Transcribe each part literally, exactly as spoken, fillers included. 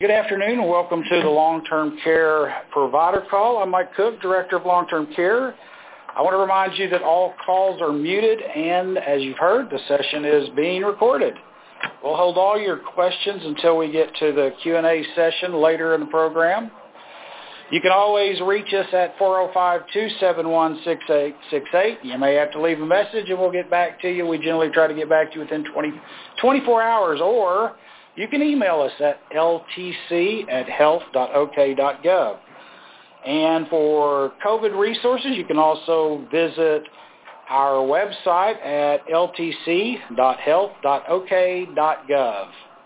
Good afternoon and welcome to the Long-Term Care Provider Call. I'm Mike Cook, Director of Long-Term Care. I want to remind you that all calls are muted and, as you've heard, the session is being recorded. We'll hold all your questions until we get to the Q and A session later in the program. You can always reach us at four oh five, two seven one, six eight six eight. You may have to leave a message and we'll get back to you. We generally try to get back to you within twenty, twenty-four hours, or you can email us at l t c at health dot o k dot gov. And for COVID resources, you can also visit our website at l t c dot health dot o k dot gov.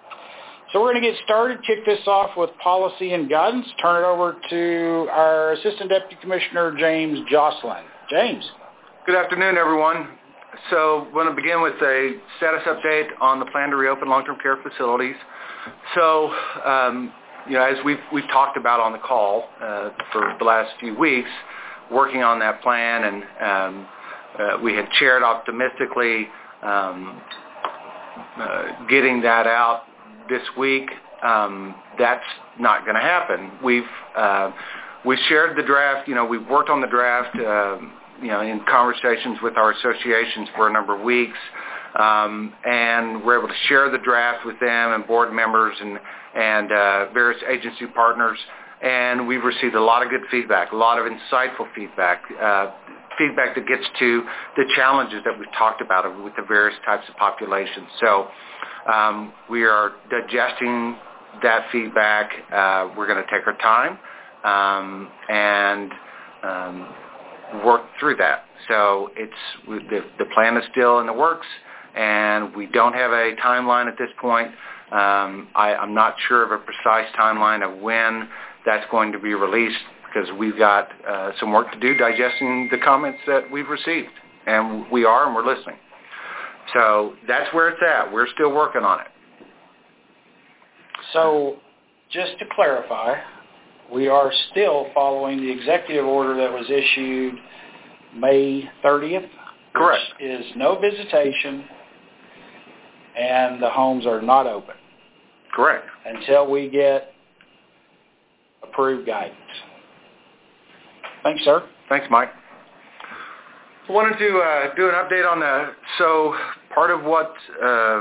So we're going to get started, kick this off with policy and guidance, turn it over to our Assistant Deputy Commissioner, James Jocelyn. James. Good afternoon, everyone. So we're going to begin with a status update on the plan to reopen long-term care facilities. So, um, you know, as we've, we've talked about on the call uh, for the last few weeks, working on that plan, and um, uh, we had shared optimistically um, uh, getting that out this week. Um, that's not going to happen. We've uh, we shared the draft. You know, we've worked on the draft. Uh, you know, in conversations with our associations for a number of weeks, um, and we're able to share the draft with them and board members and and uh, various agency partners. And we've received a lot of good feedback, a lot of insightful feedback, uh, feedback that gets to the challenges that we've talked about with the various types of populations. So um, we are digesting that feedback. Uh, we're going to take our time um, and um, work through that. So it's the, the plan is still in the works, and we don't have a timeline at this point. Um, I, I'm not sure of a precise timeline of when that's going to be released, because we've got uh, some work to do digesting the comments that we've received, and we are, and we're listening. So that's where it's at. We're still working on it. So just to clarify, we are still following the executive order that was issued May thirtieth. Correct. Which is no visitation, and the homes are not open. Correct. Until we get approved guidance. Thanks, sir. Thanks, Mike. I wanted to uh, do an update on the, so part of what uh,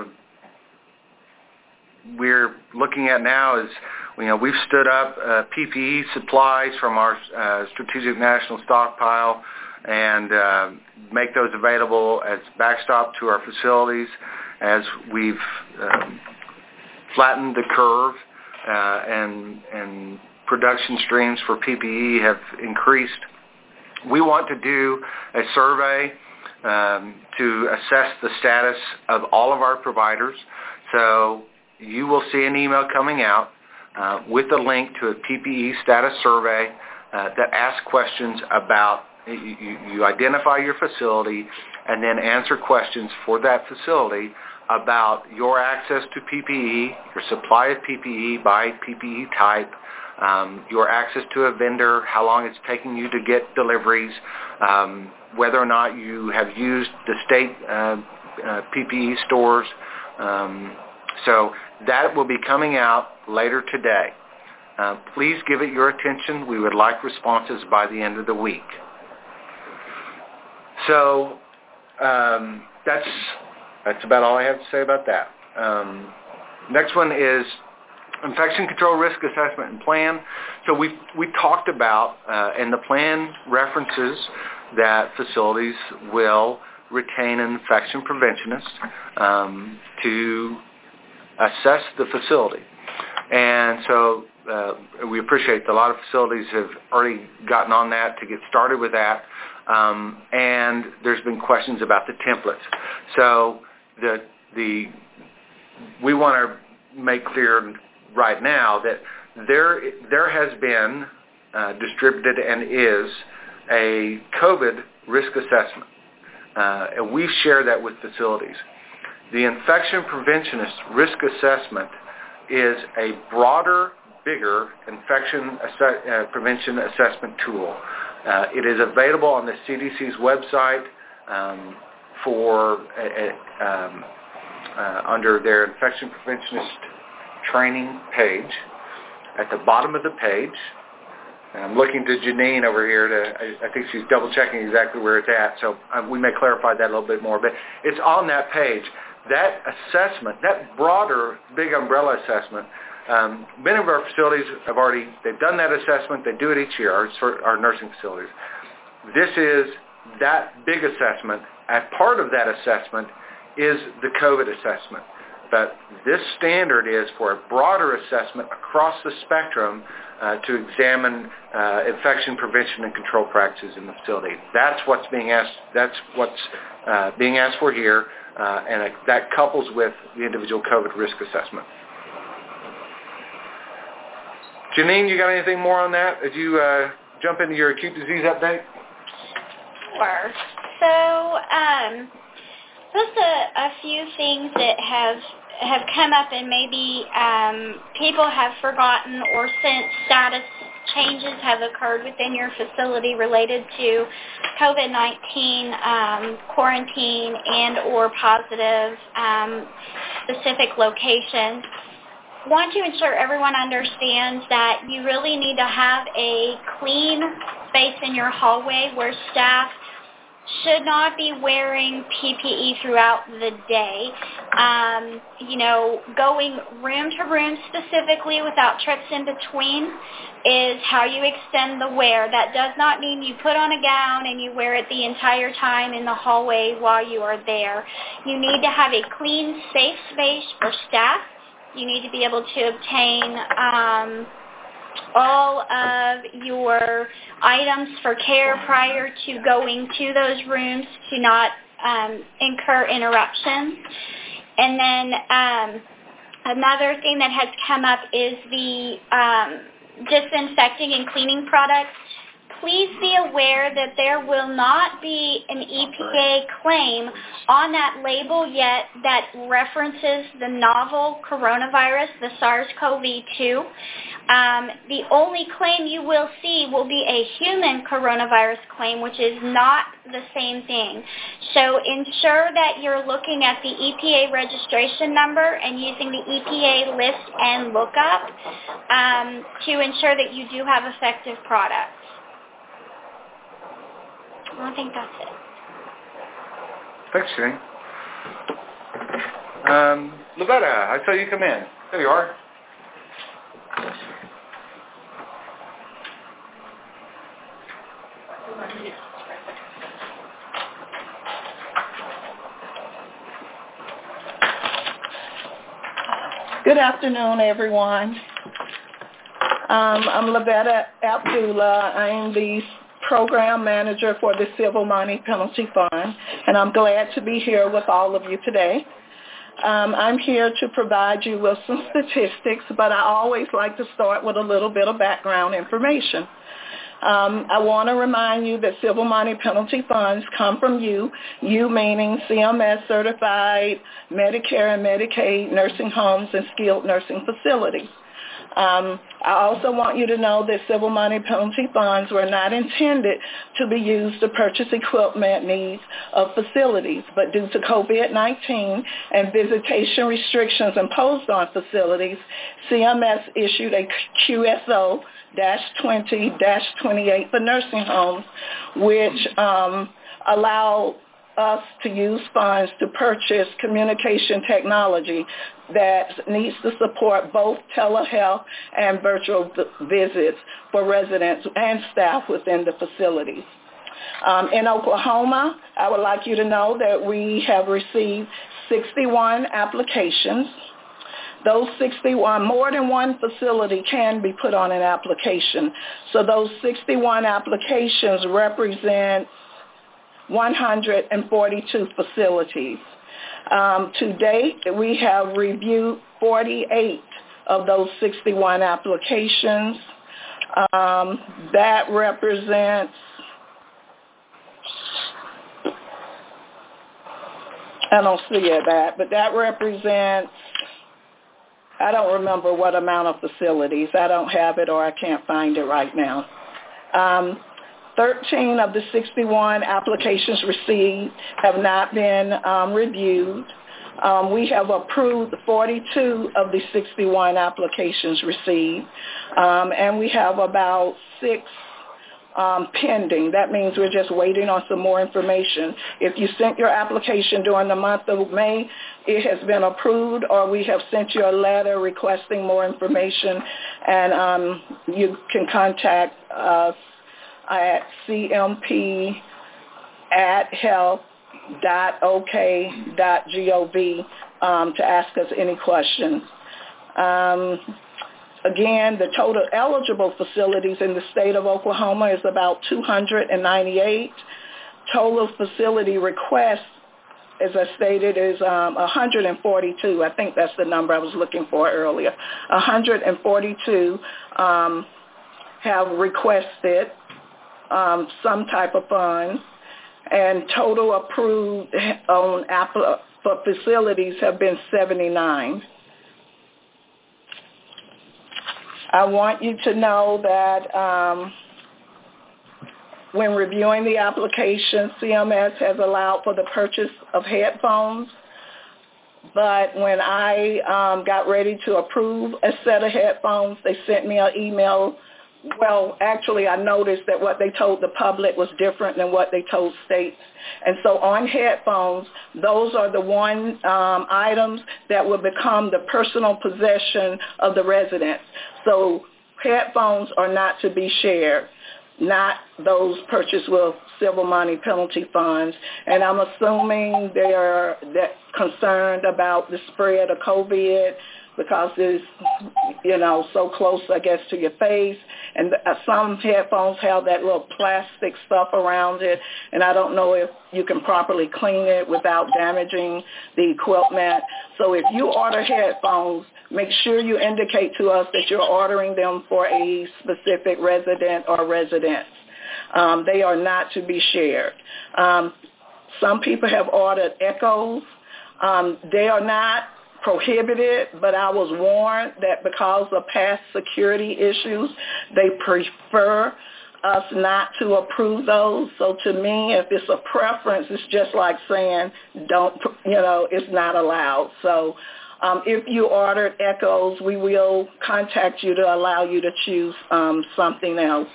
we're looking at now is, you know, we've stood up uh, P P E supplies from our uh, Strategic National Stockpile and uh, make those available as backstop to our facilities as we've um, flattened the curve uh, and, and production streams for P P E have increased. We want to do a survey um, to assess the status of all of our providers. So you will see an email coming out Uh, with a link to a P P E status survey uh, that asks questions about, you, you identify your facility and then answer questions for that facility about your access to P P E, your supply of P P E by P P E type, um, your access to a vendor, how long it's taking you to get deliveries, um, whether or not you have used the state uh, uh, P P E stores. Um, so that will be coming out later today. Uh, please give it your attention. We would like responses by the end of the week. So um, that's that's about all I have to say about that. Um, next one is infection control risk assessment and plan. So we we talked about, uh, and the plan references that facilities will retain an infection preventionist um, to assess the facility. And so uh, we appreciate that a lot of facilities have already gotten on that to get started with that. Um, and there's been questions about the templates. So the the we want to make clear right now that there there has been uh, distributed and is a COVID risk assessment. Uh, and we share that with facilities. The infection preventionist risk assessment is a broader, bigger infection ass- uh, prevention assessment tool. Uh, it is available on the C D C's website um, for a, a, um, uh, under their infection preventionist training page. at the bottom of the page. And I'm looking to Janine over here to, I, I think she's double checking exactly where it's at, so um, we may clarify that a little bit more. But it's on that page. That assessment, that broader big umbrella assessment, um, many of our facilities have already, they've done that assessment. They do it each year, our, our nursing facilities. This is that big assessment. As part of that assessment is the COVID assessment. But this standard is for a broader assessment across the spectrum uh, to examine uh, infection prevention and control practices in the facility. That's what's being asked. That's what's uh, being asked for here, uh, and it, that couples with the individual COVID risk assessment. Janine, you got anything more on that? Did you uh, jump into your acute disease update? Sure. So, um, just a, a few things that have have come up and maybe um, people have forgotten, or since status changes have occurred within your facility related to COVID nineteen um, quarantine and or positive um, specific locations. Want to ensure everyone understands that you really need to have a clean space in your hallway where staff should not be wearing P P E throughout the day. Um, you know, going room to room specifically without trips in between is how you extend the wear. That does not mean you put on a gown and you wear it the entire time in the hallway while you are there. You need to have a clean, safe space for staff. You need to be able to obtain um, all of your items for care prior to going to those rooms to not um, incur interruptions. And then um, another thing that has come up is the um, disinfecting and cleaning products. Please be aware that there will not be an E P A claim on that label yet that references the novel coronavirus, the SARS CoV two. Um, the only claim you will see will be a human coronavirus claim, which is not the same thing. So ensure that you're looking at the E P A registration number and using the E P A list and lookup um, to ensure that you do have effective products. I think that's it. Thanks, Janine. Um, Lavetta, I saw you come in. There you are. Good afternoon, everyone. Um, I'm Lavetta Abdullah. I am the Program Manager for the Civil Money Penalty Fund, and I'm glad to be here with all of you today. Um, I'm here to provide you with some statistics, but I always like to start with a little bit of background information. Um, I want to remind you that civil money penalty funds come from you, you meaning C M S certified Medicare and Medicaid nursing homes and skilled nursing facilities. Um, I also want you to know that civil money penalty funds were not intended to be used to purchase equipment needs of facilities, but due to COVID nineteen and visitation restrictions imposed on facilities, C M S issued a Q S O twenty dash twenty-eight for nursing homes, which um, allow us to use funds to purchase communication technology that needs to support both telehealth and virtual visits for residents and staff within the facilities. Um, in Oklahoma, I would like you to know that we have received sixty-one applications. Those sixty-one, more than one facility can be put on an application. So those sixty-one applications represent one hundred forty-two facilities. Um, to date, we have reviewed forty-eight of those sixty-one applications. Um, that represents, I don't see it that, but that represents, I don't remember what amount of facilities. I don't have it or I can't find it right now. Um, thirteen of the sixty-one applications received have not been um, reviewed. Um, we have approved forty-two of the sixty-one applications received, um, and we have about six um, pending. That means we're just waiting on some more information. If you sent your application during the month of May, it has been approved, or we have sent you a letter requesting more information, and um, you can contact us at C M P at health dot o k dot gov um, to ask us any questions. Um, again, the total eligible facilities in the state of Oklahoma is about two hundred ninety-eight. Total facility requests, as I stated, is um, one hundred forty-two. I think that's the number I was looking for earlier. one hundred forty-two um, have requested um, some type of fund, and total approved on app- for facilities have been seventy-nine. I want you to know that um, when reviewing the application, C M S has allowed for the purchase of headphones, but when I um, got ready to approve a set of headphones, they sent me an email. Well, actually, I noticed that what they told the public was different than what they told states. And so on headphones, those are the one um, items that will become the personal possession of the residents. So headphones are not to be shared, not those purchased with civil money penalty funds. And I'm assuming they are that concerned about the spread of COVID because it's, you know, so close, I guess, to your face. And uh, some headphones have that little plastic stuff around it, and I don't know if you can properly clean it without damaging the equipment. So if you order headphones, make sure you indicate to us that you're ordering them for a specific resident or residents. Um, they are not to be shared. Um, some people have ordered Echoes. Um, they are not prohibited, but I was warned that because of past security issues, they prefer us not to approve those. So to me, if it's a preference, it's just like saying, don't, you know, it's not allowed. So um, if you ordered Echoes, we will contact you to allow you to choose um, something else.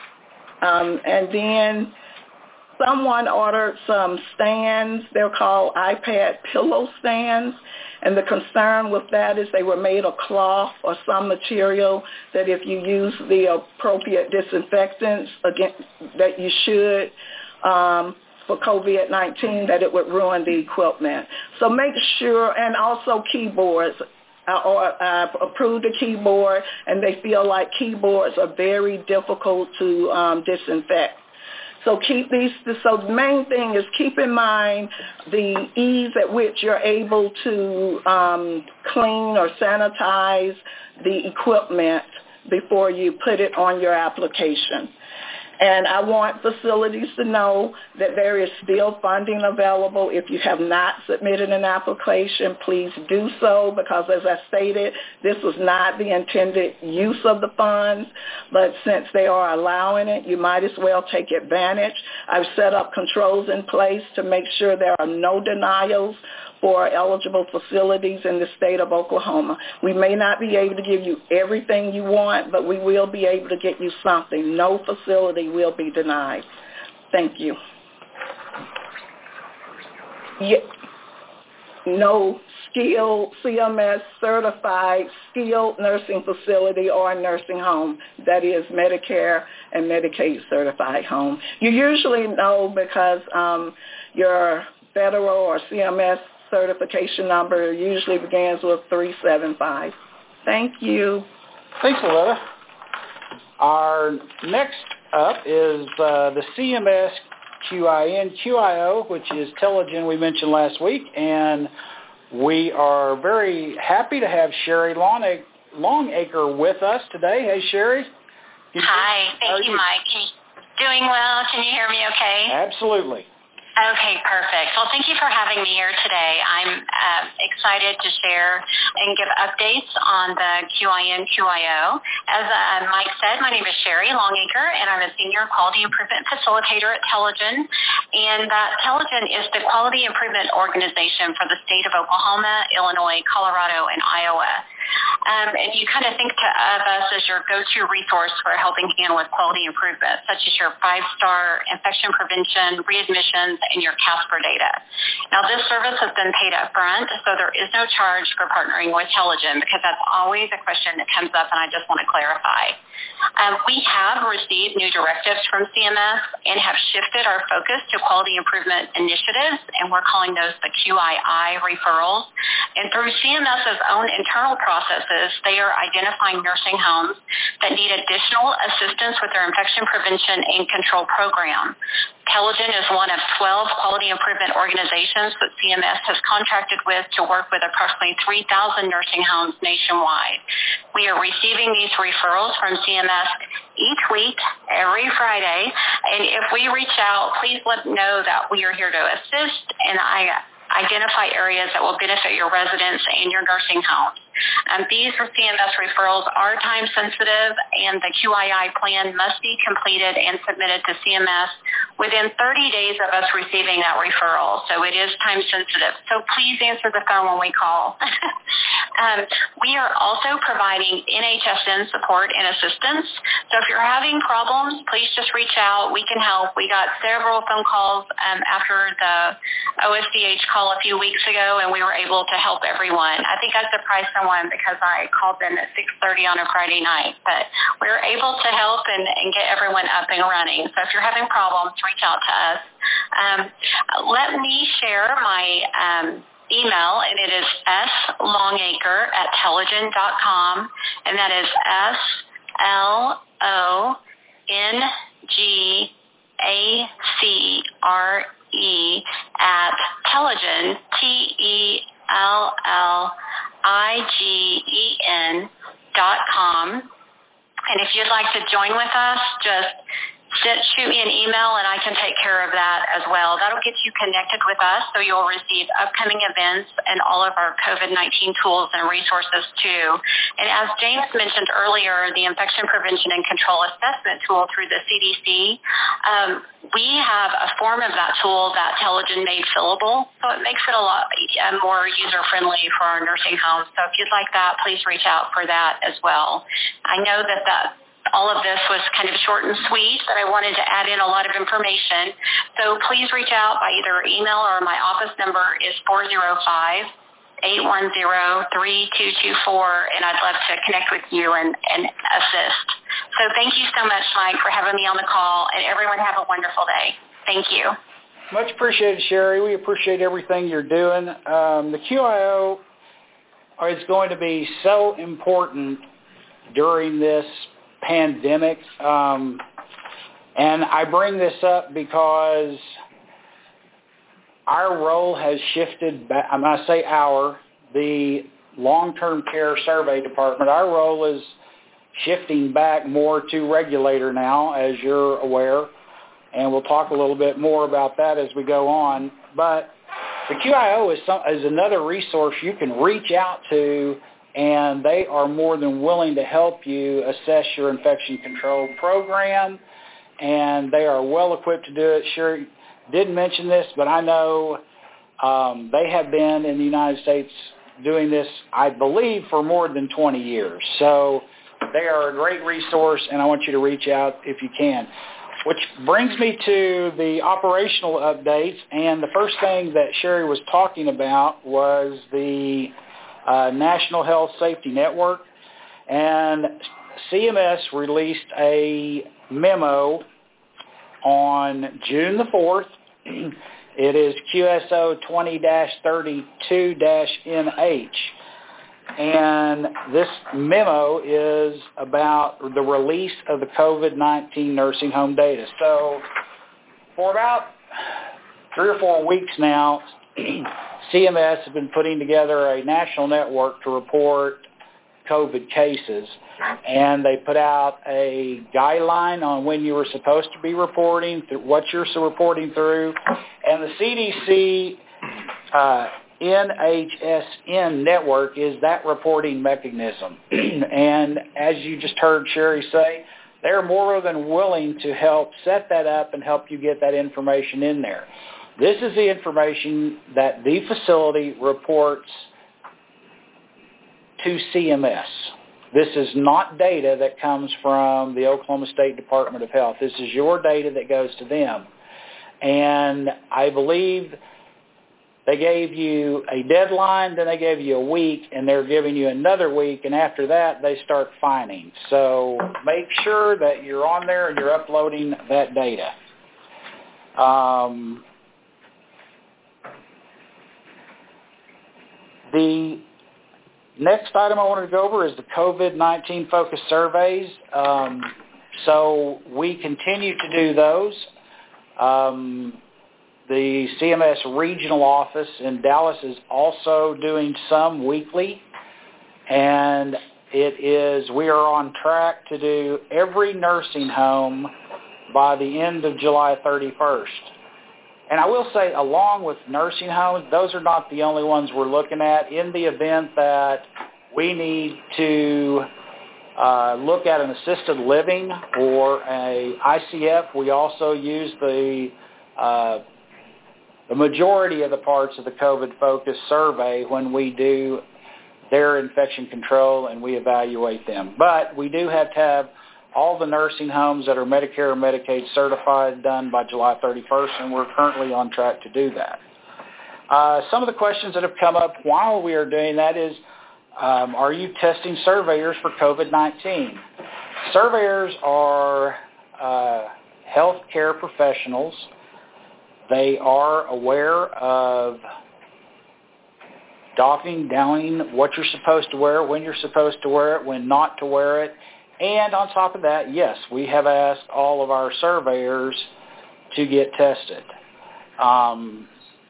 Um, and then someone ordered some stands. They're called iPad pillow stands. And the concern with that is they were made of cloth or some material that if you use the appropriate disinfectants, again, that you should um, for COVID nineteen, that it would ruin the equipment. So make sure, and also keyboards. I, or, I approved a keyboard, and they feel like keyboards are very difficult to um, disinfect. So keep these, so the main thing is keep in mind the ease at which you're able to um, clean or sanitize the equipment before you put it on your application. And I want facilities to know that there is still funding available. If you have not submitted an application, please do so, because as I stated, this was not the intended use of the funds, but since they are allowing it, you might as well take advantage. I've set up controls in place to make sure there are no denials for eligible facilities in the state of Oklahoma. We may not be able to give you everything you want, but we will be able to get you something. No facility will be denied. Thank you. Yeah. No skilled C M S certified skilled nursing facility or nursing home, that is Medicare and Medicaid certified home. You usually know because um, your federal or C M S certification number usually begins with three seven five. Thank you. Thanks, Loretta. Our next up is uh, the C M S Q I N Q I O, which is Telegen we mentioned last week, and we are very happy to have Sherry Longacre, Longacre with us today. Hey, Sherry. Hi. Thank you, you, Mike. Can you, doing well? Can you hear me okay? Absolutely. Okay, perfect. Well, thank you for having me here today. I'm uh, excited to share and give updates on the Q I N Q I O. As uh, Mike said, my name is Sherry Longacre, and I'm a Senior Quality Improvement Facilitator at Telegen. And uh, Telegen is the Quality Improvement Organization for the state of Oklahoma, Illinois, Colorado, and Iowa. Um, and you kind of think to, of us as your go-to resource for helping handle with quality improvement, such as your five-star infection prevention, readmissions, and your CASPER data. Now, this service has been paid up front, so there is no charge for partnering with Telegen, because that's always a question that comes up, and I just want to clarify. Um, we have received new directives from C M S and have shifted our focus to quality improvement initiatives, and we're calling those the Q I I referrals. And through CMS's own internal processes, they are identifying nursing homes that need additional assistance with their infection prevention and control program. Telegen is one of twelve quality improvement organizations that C M S has contracted with to work with approximately three thousand nursing homes nationwide. We are receiving these referrals from C M S each week, every Friday, and if we reach out, please let them know that we are here to assist and I identify areas that will benefit your residents and your nursing homes. Um, these C M S referrals are time sensitive, and the Q I I plan must be completed and submitted to C M S within thirty days of us receiving that referral. So it is time sensitive. So please answer the phone when we call. um, we are also providing N H S N support and assistance. So if you're having problems, please just reach out. We can help. We got several phone calls um, after the O S D H call a few weeks ago, and we were able to help everyone. I think I surprised someone because I called them at six thirty on a Friday night, but we were able to help and, and get everyone up and running. So if you're having problems, reach out to us. Um, let me share my um, email, and it is slongacre at telegen dot com, and that is S L O N G A C R E at Telegen, T E L L I G E N dot com. And if you'd like to join with us, just Send, shoot me an email, and I can take care of that as well. That'll get you connected with us, so you'll receive upcoming events and all of our COVID nineteen tools and resources, too. And as James mentioned earlier, the Infection Prevention and Control Assessment tool through the C D C, um, we have a form of that tool that Telegen made fillable, so it makes it a lot uh, more user-friendly for our nursing homes. So if you'd like that, please reach out for that as well. I know that that all of this was kind of short and sweet, but I wanted to add in a lot of information. So please reach out by either email, or my office number is four oh five, eight one zero, three two two four, and I'd love to connect with you and, and assist. So thank you so much, Mike, for having me on the call, and everyone have a wonderful day. Thank you. Much appreciated, Sherry. We appreciate everything you're doing. Um, the Q I O is going to be so important during this pandemic, um, and I bring this up because our role has shifted back. I'm going to say our, the long-term care survey department, our role is shifting back more to regulator now, as you're aware, and we'll talk a little bit more about that as we go on. But the Q I O is, some, is another resource you can reach out to, and they are more than willing to help you assess your infection control program, and they are well equipped to do it. Sure, didn't mention this, but I know um, they have been in the United States doing this, I believe, for more than twenty years. So they are a great resource, and I want you to reach out if you can. Which brings me to the operational updates, and the first thing that Sherry was talking about was the Uh, National Health Safety Network, and C M S released a memo on June the fourth. It is Q S O twenty dash thirty-two dash N H, and this memo is about the release of the COVID nineteen nursing home data. So for about three or four weeks now, C M S has been putting together a national network to report COVID cases, and they put out a guideline on when you were supposed to be reporting, what you're reporting through, and the C D C uh, N H S N network is that reporting mechanism. And as you just heard Sherry say, they're more than willing to help set that up and help you get that information in there. This is the information that the facility reports to C M S. This is not data that comes from the Oklahoma State Department of Health. This is your data that goes to them. And I believe they gave you a deadline, then they gave you a week, and they're giving you another week, and after that, they start fining. So make sure that you're on there and you're uploading that data. Um, the next item I wanted to go over is the COVID nineteen focused surveys. Um, so we continue to do those. Um, the C M S regional office in Dallas is also doing some weekly, and it is, we are on track to do every nursing home by the end of July thirty-first. And I will say, along with nursing homes, those are not the only ones we're looking at. In the event that we need to uh, look at an assisted living or a I C F, we also use the uh, the majority of the parts of the COVID-focused survey when we do their infection control and we evaluate them. But we do have to have all the nursing homes that are Medicare or Medicaid certified done by July thirty-first, and we're currently on track to do that. Uh, some of the questions that have come up while we are doing that is, um, are you testing surveyors for COVID nineteen? Surveyors are uh, healthcare professionals. They are aware of docking, downing, what you're supposed to wear, when you're supposed to wear it, when not to wear it. And on top of that, yes, we have asked all of our surveyors to get tested. Um,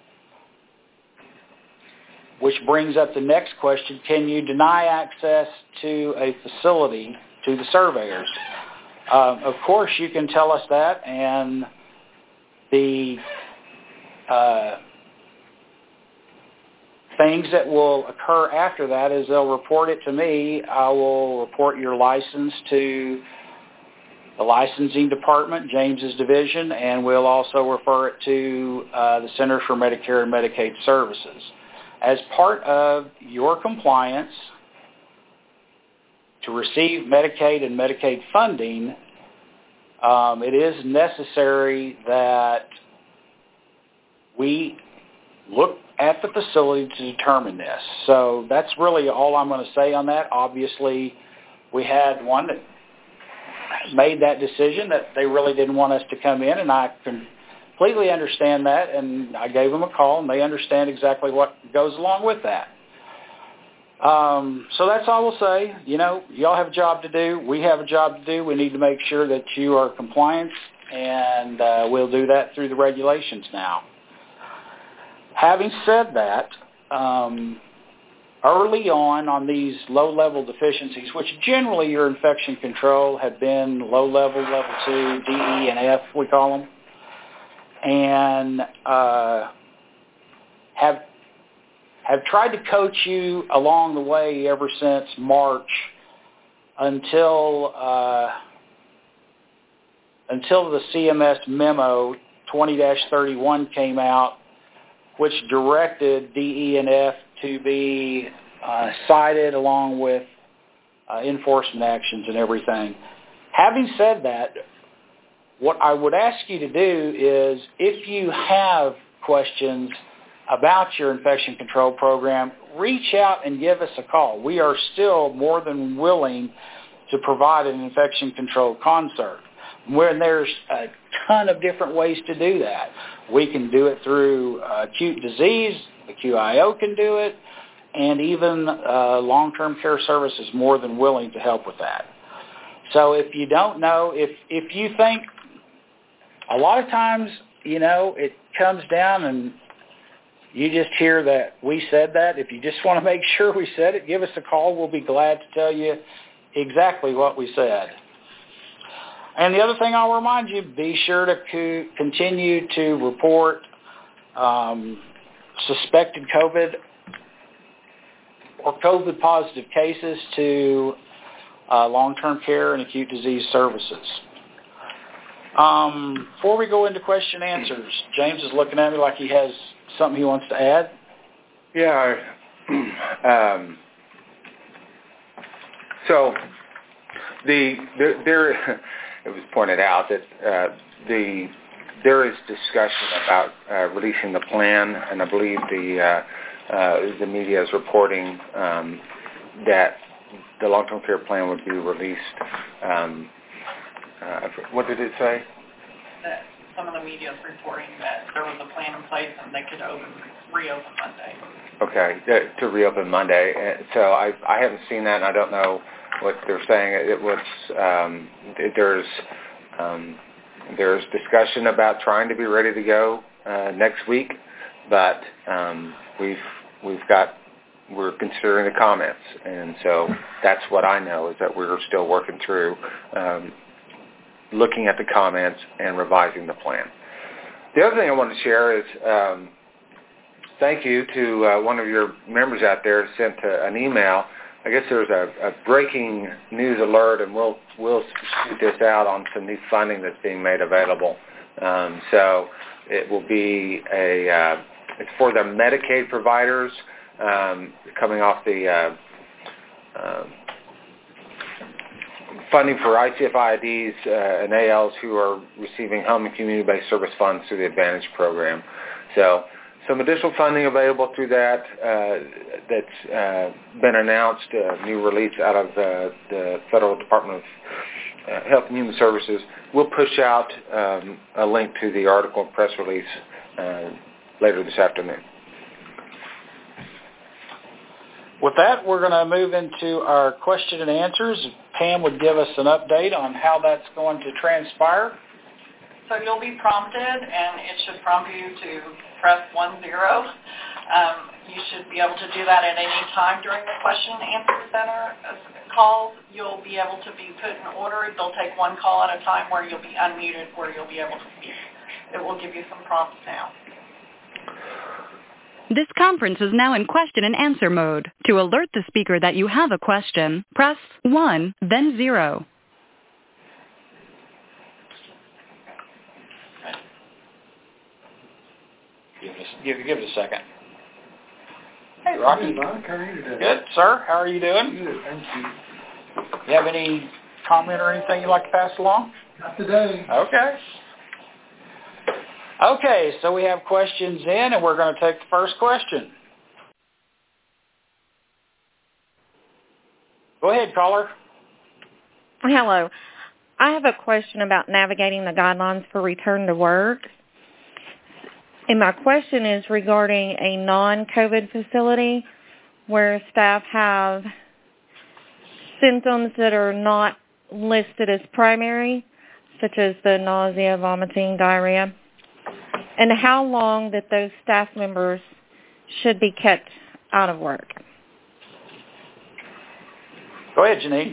which brings up the next question, can you deny access to a facility to the surveyors? Um, of course, you can tell us that, and the uh, things that will occur after that is they'll report it to me. I will report your license to the licensing department, James's division, and we'll also refer it to uh, the Centers for Medicare and Medicaid Services. As part of your compliance to receive Medicaid and Medicaid funding, um, it is necessary that we look at the facility to determine this. So that's really all I'm going to say on that. Obviously, we had one that made that decision that they really didn't want us to come in, and I completely understand that, and I gave them a call, and they understand exactly what goes along with that. Um, so that's all we'll say. You know, y'all have a job to do. We have a job to do. We need to make sure that you are compliant, and uh, we'll do that through the regulations now. Having said that, um, early on on these low-level deficiencies, which generally your infection control had been low-level, level two, D, E, and F, we call them, and uh, have have tried to coach you along the way ever since March until uh, until the C M S memo twenty dash thirty-one came out, which directed D, E, and F to be uh, cited along with uh, enforcement actions and everything. Having said that, what I would ask you to do is, if you have questions about your infection control program, reach out and give us a call. We are still more than willing to provide an infection control concert. When there's a ton of different ways to do that. We can do it through uh, acute disease, the Q I O can do it, and even uh, long-term care service is more than willing to help with that. So if you don't know, if if you think, a lot of times, you know, it comes down and you just hear that we said that, if you just want to make sure we said it, give us a call. We'll be glad to tell you exactly what we said. And the other thing I'll remind you, be sure to co- continue to report um, suspected COVID or COVID-positive cases to uh, long-term care and acute disease services. Um, before we go into question and answers, James is looking at me like he has something he wants to add. Yeah. Um, so the, the there it was pointed out that uh, the there is discussion about uh, releasing the plan, and I believe the uh, uh, the media is reporting um, that the long-term care plan would be released. Um, uh, what did it say? That some of the media is reporting that there was a plan in place and they could open, reopen Monday. Okay, to, to reopen Monday. So I I haven't seen that, and I don't know what they're saying. It was um, there's um, there's discussion about trying to be ready to go uh, next week, but um, we've we've got we're considering the comments, and so that's what I know is that we're still working through um, looking at the comments and revising the plan. The other thing I want to share is um, thank you to uh, one of your members out there who sent uh, an email. I guess there's a, a breaking news alert, and we'll we'll shoot this out on some new funding that's being made available. Um, so it will be a uh, it's for the Medicaid providers um, coming off the uh, uh, funding for I C F I Ds uh, and A Ls who are receiving home and community-based service funds through the Advantage program. So some additional funding available through that uh, that's uh, been announced, a new release out of uh, the Federal Department of uh, Health and Human Services. We'll push out um, a link to the article and press release uh, later this afternoon. With that, we're going to move into our question and answers. Pam would give us an update on how that's going to transpire. So you'll be prompted, and it should prompt you to press one zero. Um, you should be able to do that at any time during the question and answer center calls. You'll be able to be put in order. They'll take one call at a time where you'll be unmuted, where you'll be able to speak. It will give you some prompts now. This conference is now in question and answer mode. To alert the speaker that you have a question, press one, then zero. Give it a, give, give it a second. Hey, Rocky. Hey, Mike. How are you today? Good, sir. How are you doing? Good, thank you. You have any comment or anything you'd like to pass along? Not today. Okay. Okay, so we have questions in, and we're going to take the first question. Go ahead, caller. Hello. I have a question about navigating the guidelines for return to work. And my question is regarding a non-COVID facility where staff have symptoms that are not listed as primary, such as the nausea, vomiting, diarrhea, and how long that those staff members should be kept out of work. Go ahead, Janine.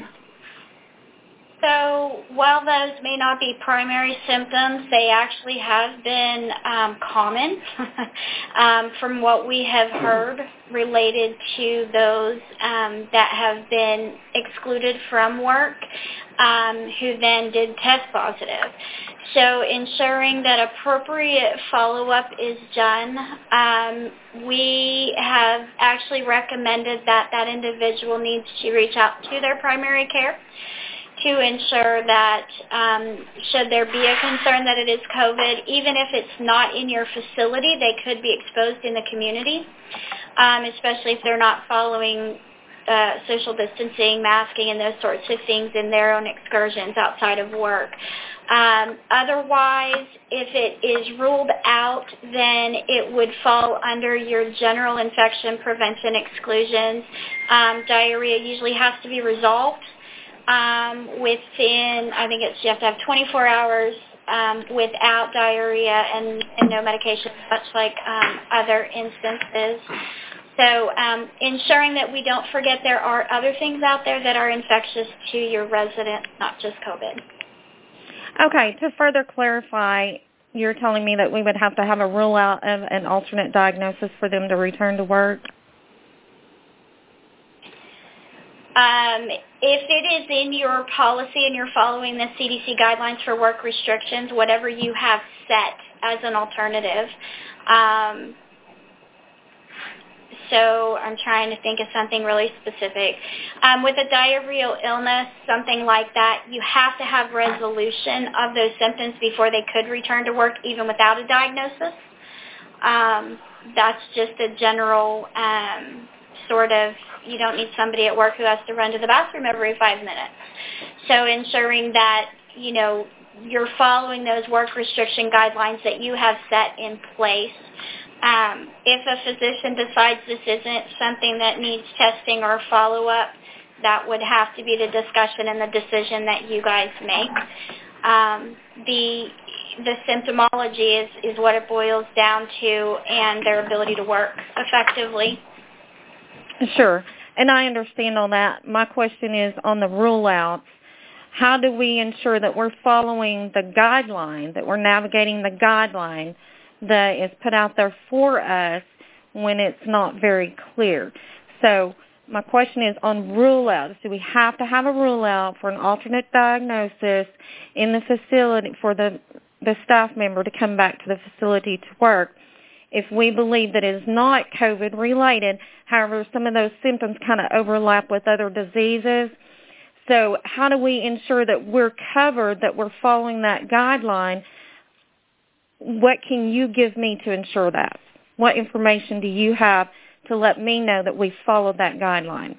So while those may not be primary symptoms, they actually have been um, common um, from what we have heard related to those um, that have been excluded from work um, who then did test positive. So ensuring that appropriate follow-up is done, um, we have actually recommended that that individual needs to reach out to their primary care to ensure that um, should there be a concern that it is COVID, even if it's not in your facility, they could be exposed in the community, um, especially if they're not following uh, social distancing, masking, and those sorts of things in their own excursions outside of work. Um, otherwise, if it is ruled out, then it would fall under your general infection prevention exclusions. Um, diarrhea usually has to be resolved Um, within, I think it's you have to have twenty-four hours um, without diarrhea and, and no medication, much like um, other instances. So um, ensuring that we don't forget there are other things out there that are infectious to your residents, not just COVID. Okay, to further clarify, you're telling me that we would have to have a rule out of an alternate diagnosis for them to return to work? Um, if it is in your policy and you're following the C D C guidelines for work restrictions, whatever you have set as an alternative. Um, so I'm trying to think of something really specific. Um, with a diarrheal illness, something like that, you have to have resolution of those symptoms before they could return to work, even without a diagnosis. Um, that's just a general um, sort of, you don't need somebody at work who has to run to the bathroom every five minutes. So ensuring that, you know, you're following those work restriction guidelines that you have set in place. Um, if a physician decides this isn't something that needs testing or follow-up, that would have to be the discussion and the decision that you guys make. Um, the the symptomology is, is what it boils down to, and their ability to work effectively. Sure, and I understand all that. My question is on the rule-outs. How do we ensure that we're following the guideline, that we're navigating the guideline that is put out there for us when it's not very clear? So my question is on rule-outs. Do we have to have a rule-out for an alternate diagnosis in the facility for the, the staff member to come back to the facility to work if we believe that it is not COVID-related? However, some of those symptoms kind of overlap with other diseases. So how do we ensure that we're covered, that we're following that guideline? What can you give me to ensure that? What information do you have to let me know that we followed that guideline?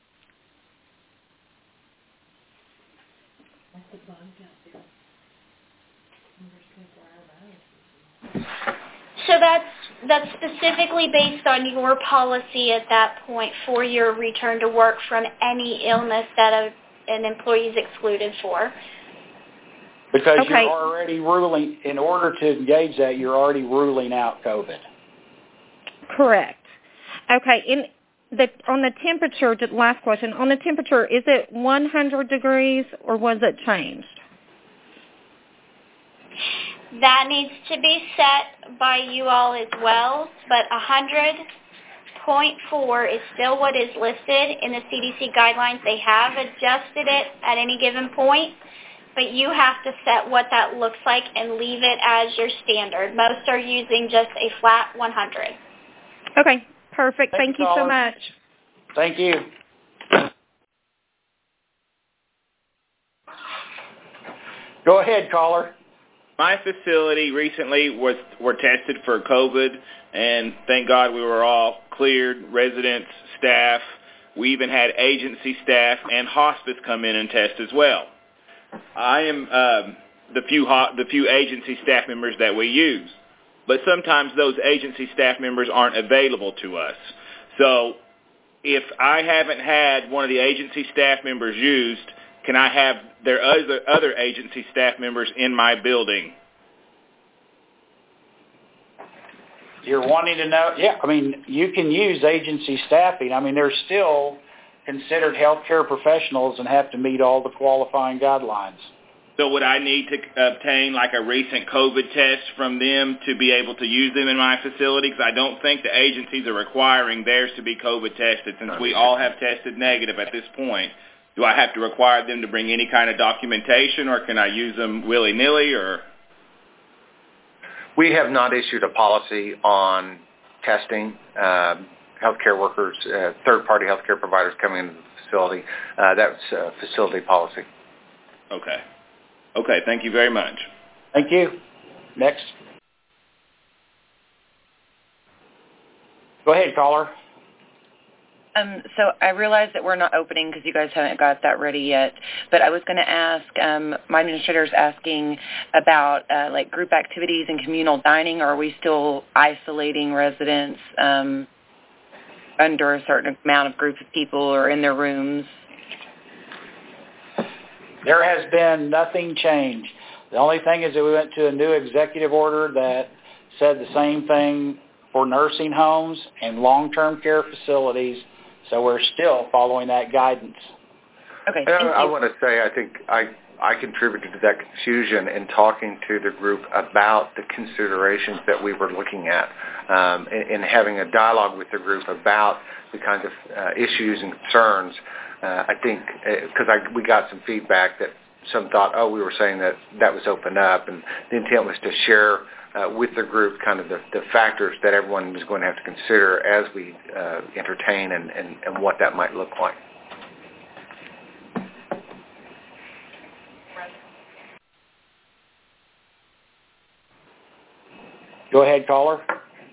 So that's that's specifically based on your policy at that point for your return to work from any illness that a, an employee is excluded for. Because okay. You're already ruling, in order to engage that, you're already ruling out COVID. Correct. Okay, in the, on the temperature, just last question, on the temperature, is it one hundred degrees or was it changed? That needs to be set by you all as well, but one hundred point four is still what is listed in the C D C guidelines. They have adjusted it at any given point, but you have to set what that looks like and leave it as your standard. Most are using just a flat one hundred. Okay, perfect. Thank, Thank you, you so caller. much. Thank you. Go ahead, caller. My facility recently was were tested for COVID, and thank God we were all cleared, residents, staff. We even had agency staff and hospice come in and test as well. I am um, the few ho- the few agency staff members that we use, but sometimes those agency staff members aren't available to us. So if I haven't had one of the agency staff members used, can I have their other other agency staff members in my building? You're wanting to know, yeah, I mean, you can use agency staffing. I mean, they're still considered healthcare professionals and have to meet all the qualifying guidelines. So would I need to obtain like a recent COVID test from them to be able to use them in my facility? Because I don't think the agencies are requiring theirs to be COVID tested. Since we all have tested negative at this point, do I have to require them to bring any kind of documentation, or can I use them willy-nilly? Or we have not issued a policy on testing um, healthcare workers, uh, third-party healthcare providers coming into the facility. Uh, that's uh, facility policy. Okay. Okay, thank you very much. Thank you. Next. Go ahead, caller. Um, so I realize that we're not opening because you guys haven't got that ready yet, but I was going to ask, um, my administrator is asking about uh, like group activities and communal dining. Are we still isolating residents um, under a certain amount of group of people or in their rooms? There has been nothing changed. The only thing is that we went to a new executive order that said the same thing for nursing homes and long-term care facilities, so we're still following that guidance. Okay. I, I want to say I think I, I contributed to that confusion in talking to the group about the considerations that we were looking at um, and, and having a dialogue with the group about the kinds of uh, issues and concerns. Uh, I think because uh, I we got some feedback that some thought, oh, we were saying that that was open up, and the intent was to share uh, with the group kind of the, the factors that everyone was going to have to consider as we uh, entertain and, and, and what that might look like. Go ahead, caller.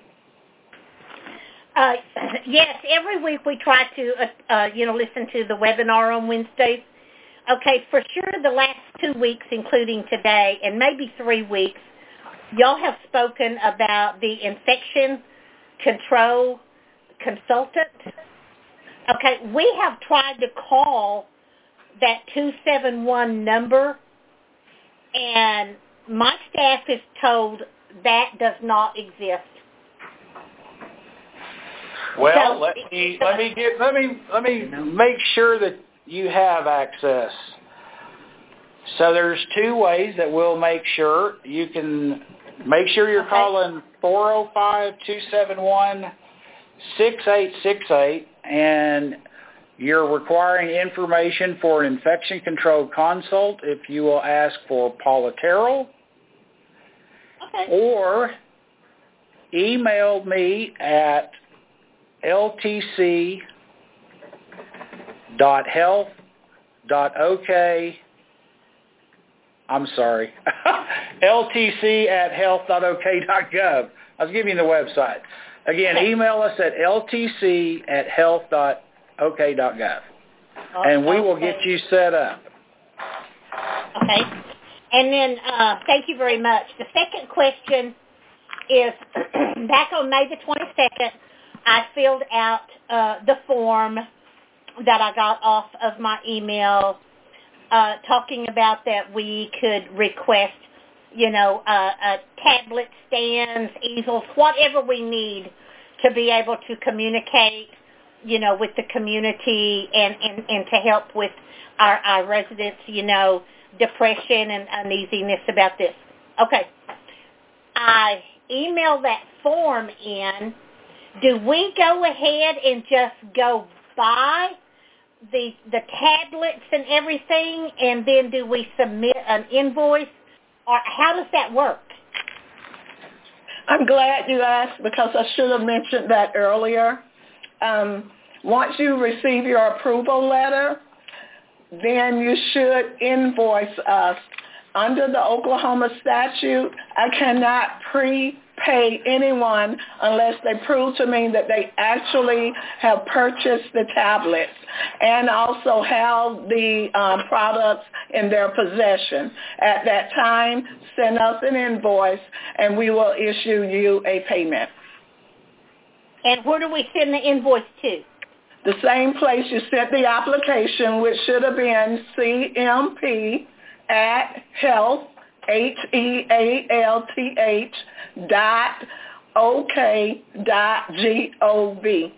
Uh, yes, every week we try to, uh, uh, you know, listen to the webinar on Wednesdays. Okay, for sure the last two weeks, including today, and maybe three weeks, y'all have spoken about the infection control consultant. Okay, we have tried to call that two seven one number, and my staff is told that does not exist. Well, so, let me let me get let me let me make sure that you have access. So there's two ways that we'll make sure. You can make sure you're okay. calling four oh five, two seven one, six eight six eight, and you're requiring information for an infection control consult if you will ask for Paula Terrell. Okay. Or email me at L T C dot health dot OK. I'm sorry, L T C at health dot O K dot gov. I was giving you the website. Again, okay. email us at L T C at health dot O K dot gov, and we will get you set up. Okay. And then, uh, thank you very much. The second question is, back on May the twenty-second, I filled out uh, the form that I got off of my email uh, talking about that we could request, you know, uh, uh, tablet stands, easels, whatever we need to be able to communicate, you know, with the community and, and, and to help with our, our residents, you know, depression and uneasiness about this. Okay. I emailed that form in. Do we go ahead and just go buy the the tablets and everything, and then do we submit an invoice, or how does that work? I'm glad you asked because I should have mentioned that earlier. Um, once you receive your approval letter, then you should invoice us. Under the Oklahoma statute, I cannot prepay anyone unless they prove to me that they actually have purchased the tablets and also have the um, products in their possession. At that time, send us an invoice and we will issue you a payment. And where do we send the invoice to? The same place you sent the application, which should have been C M P at health, H E A L T H, dot O-K dot G O V.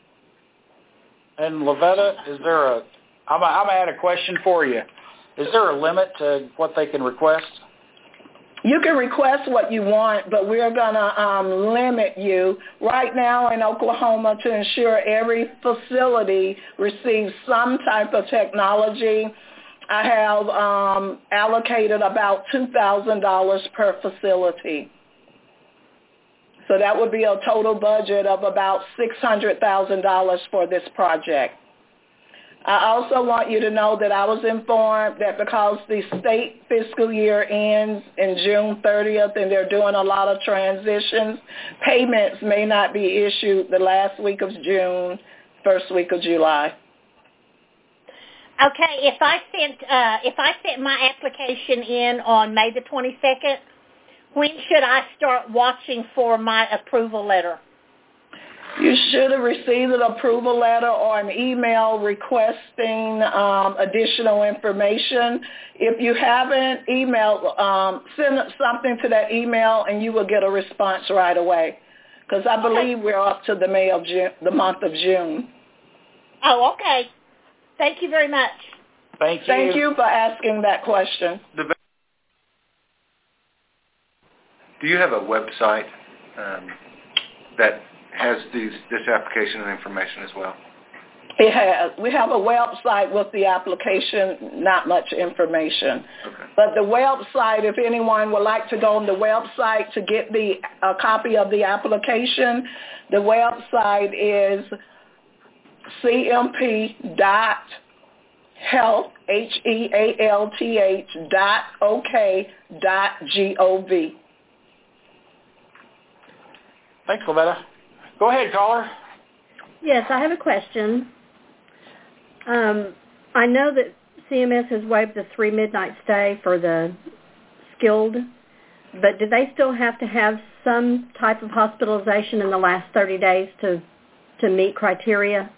And Lavetta, is there a, I'm going to add a question for you. Is there a limit to what they can request? You can request what you want, but we're going to um, limit you right now in Oklahoma to ensure every facility receives some type of technology. I have um, allocated about two thousand dollars per facility. So that would be a total budget of about six hundred thousand dollars for this project. I also want you to know that I was informed that because the state fiscal year ends in June thirtieth and they're doing a lot of transitions, payments may not be issued the last week of June, first week of July. Okay, if I sent uh, if I sent my application in on May the twenty-second, when should I start watching for my approval letter? You should have received an approval letter or an email requesting um, additional information. If you haven't, email, um, send something to that email and you will get a response right away. Because I believe Okay. we're up to the May of June, the month of June. Oh, okay. Thank you very much. Thank you. Thank you for asking that question. The, do you have a website um, that has these this application and information as well? It has. We have a website with the application, not much information. Okay. But the website, if anyone would like to go on the website to get the a copy of the application, the website is c m p dot health, H E A L T H dot O K dot G O V. Thanks, Lavetta. Go ahead, caller. Yes, I have a question. Um, I know that C M S has waived the three midnight stay for the skilled, but do they still have to have some type of hospitalization in the last thirty days to to meet criteria?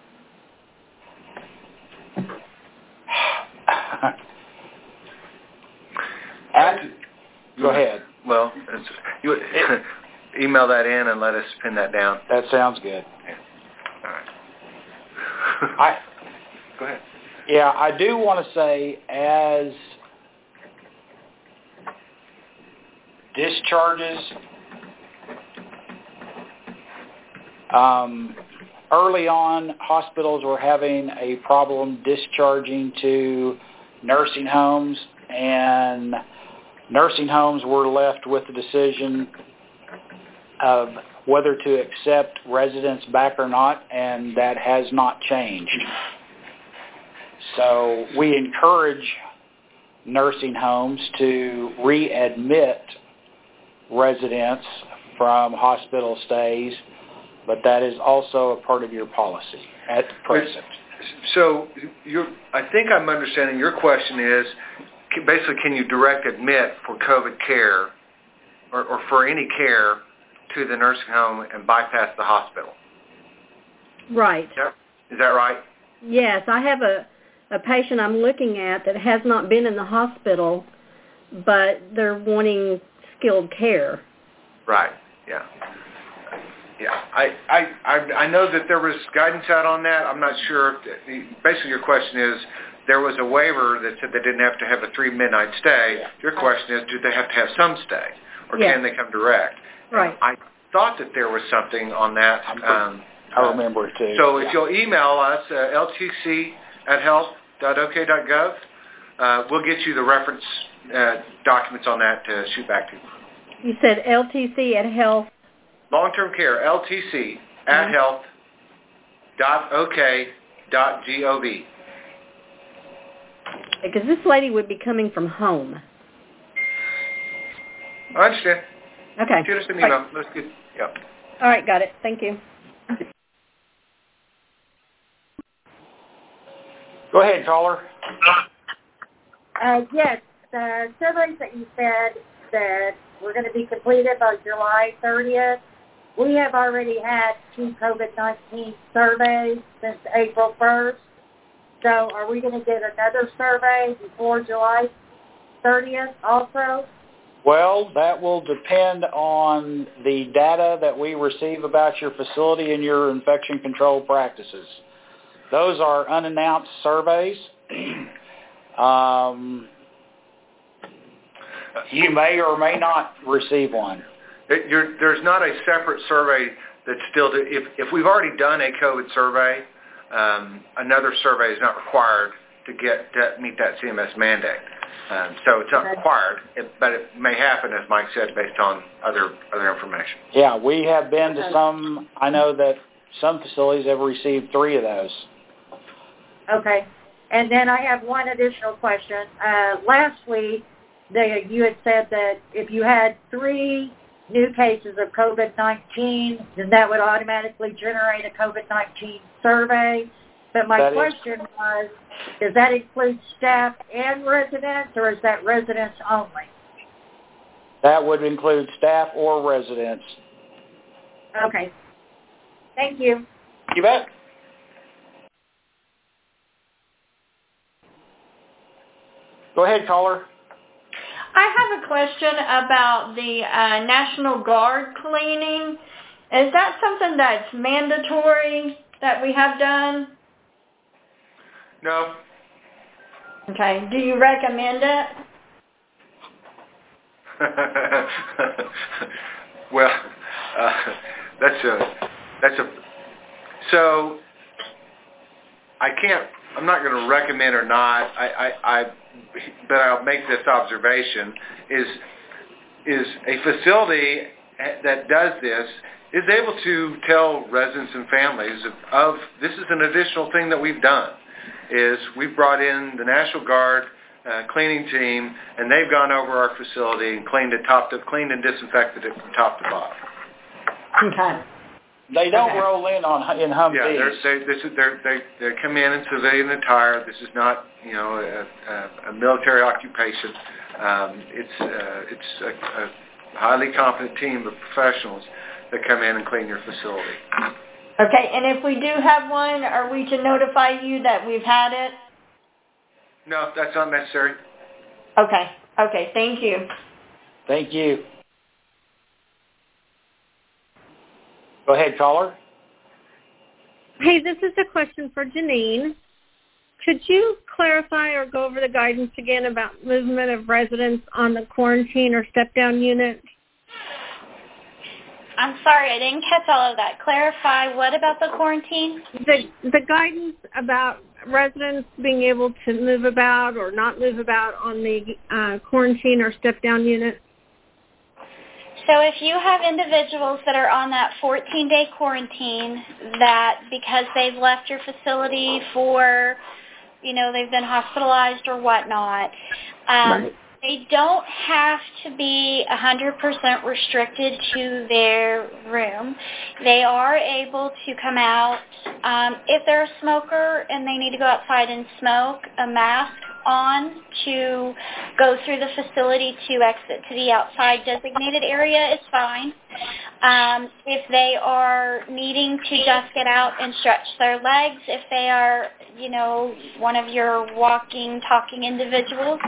At, go ahead. Well, it's, you email that in and let us pin that down. That sounds good. Yeah. All right. I, Go ahead. Yeah, I do want to say as discharges, um, early on, hospitals were having a problem discharging to nursing homes, and nursing homes were left with the decision of whether to accept residents back or not, and that has not changed. So we encourage nursing homes to readmit residents from hospital stays, but that is also a part of your policy at present. So you're, I think I'm understanding your question is, basically, can you direct admit for COVID care or, or for any care to the nursing home and bypass the hospital? Right. Yep. Is that right? Yes, I have a, a patient I'm looking at that has not been in the hospital, but they're wanting skilled care. Right. Yeah. Yeah. I, I, I, I know that there was guidance out on that. I'm not sure. If, basically, your question is, there was a waiver that said they didn't have to have a three midnight stay. Yeah. Your question is, do they have to have some stay, or yes. can they come direct? Right. I thought that there was something on that. Um, I remember it too. So if yeah. you'll email us, uh, L T C at health dot O K dot gov, uh, we'll get you the reference uh, documents on that to shoot back to you. You said L T C at health. Long-term care, L T C at health dot O K dot gov. Because this lady would be coming from home. I understand. Okay. Shoot us an email. Right. Let's get, yep. All right, got it. Thank you. Go ahead, caller. Uh, yes, the surveys that you said that were going to be completed by July thirtieth, we have already had two COVID nineteen surveys since April first. So are we going to get another survey before July thirtieth also? Well, that will depend on the data that we receive about your facility and your infection control practices. Those are unannounced surveys. um, you may or may not receive one. It, you're, there's not a separate survey that's still, to, if, if we've already done a COVID survey, um, another survey is not required to get to meet that C M S mandate. Um, so it's not required, it, but it may happen, as Mike said, based on other other information. Yeah, we have been to some, I know that some facilities have received three of those. Okay. And then I have one additional question. Uh, last week, they, you had said that if you had three new cases of COVID nineteen, then that would automatically generate a COVID nineteen survey. But my that question is, was, does that include staff and residents, or is that residents only? That would include staff or residents. Okay. Thank you. You bet. Go ahead, caller. I have a question about the uh, National Guard cleaning. Is that something that's mandatory that we have done? No. Okay. Do you recommend it? Well, uh, that's a that's a so I can't. I'm not going to recommend or not. I, I, I but I'll make this observation: is is a facility that does this is able to tell residents and families of, of this is an additional thing that we've done. Is we've brought in the National Guard uh, cleaning team, and they've gone over our facility and cleaned it top to cleaned and disinfected it from top to bottom. Okay. They don't okay. roll in on in Humvees. Yeah, they're, they this is they're, they they come in in civilian attire. This is not you know a, a, a military occupation. Um, it's uh, it's a, a highly competent team of professionals that come in and clean your facility. Okay, and if we do have one, are we to notify you that we've had it? No, that's not necessary. Okay. Okay, thank you. Thank you. Go ahead, caller. Hey, this is a question for Janine. Could you clarify or go over the guidance again about movement of residents on the quarantine or step-down unit? I'm sorry, I didn't catch all of that. Clarify what about the quarantine? The the guidance about residents being able to move about or not move about on the uh, quarantine or step-down unit. So if you have individuals that are on that fourteen-day quarantine that because they've left your facility for, you know, they've been hospitalized or whatnot, um, right. They don't have to be one hundred percent restricted to their room. They are able to come out. Um, if they're a smoker and they need to go outside and smoke, a mask on to go through the facility to exit to the outside designated area is fine. Um, if they are needing to just get out and stretch their legs, if they are, you know, one of your walking, talking individuals,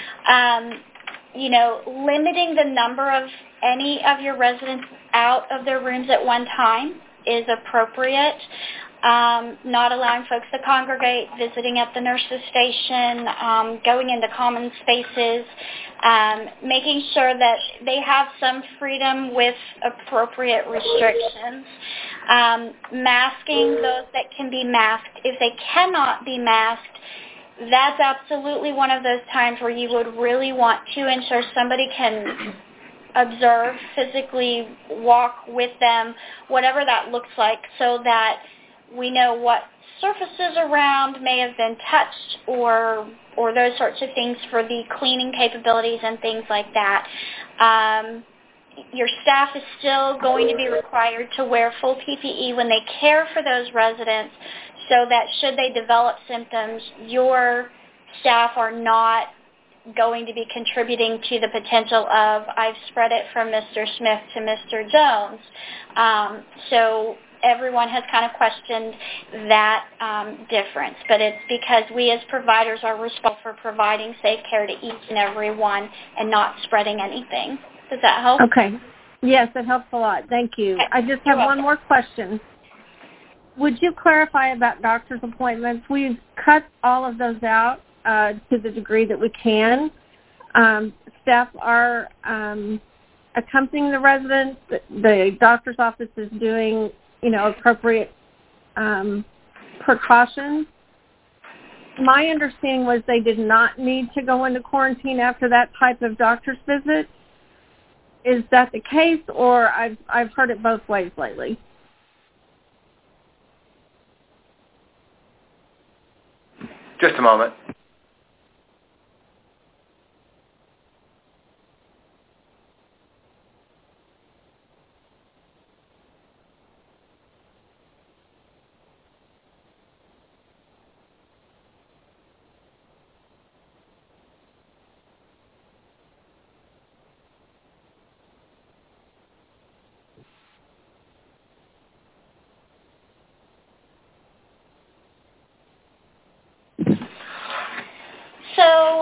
um, you know, limiting the number of any of your residents out of their rooms at one time is appropriate. Um, not allowing folks to congregate, visiting at the nurse's station, um, going into common spaces, um, making sure that they have some freedom with appropriate restrictions. Um, masking those that can be masked. If they cannot be masked, that's absolutely one of those times where you would really want to ensure somebody can observe, physically walk with them, whatever that looks like, so that we know what surfaces around may have been touched or or those sorts of things for the cleaning capabilities and things like that. Um, your staff is still going to be required to wear full P P E when they care for those residents so that should they develop symptoms, your staff are not going to be contributing to the potential of I've spread it from Mister Smith to Mister Jones. Um, so everyone has kind of questioned that um, difference, but it's because we as providers are responsible for providing safe care to each and every one and not spreading anything. Does that help? Okay. Yes, that helps a lot. Thank you. Okay. I just have one more question. Would you clarify about doctor's appointments? We've cut all of those out uh, to the degree that we can. Um, staff are um, accompanying the residents. The, the doctor's office is doing, you know, appropriate um, precautions. My understanding was they did not need to go into quarantine after that type of doctor's visit. Is that the case, or I've I've heard it both ways lately? Just a moment.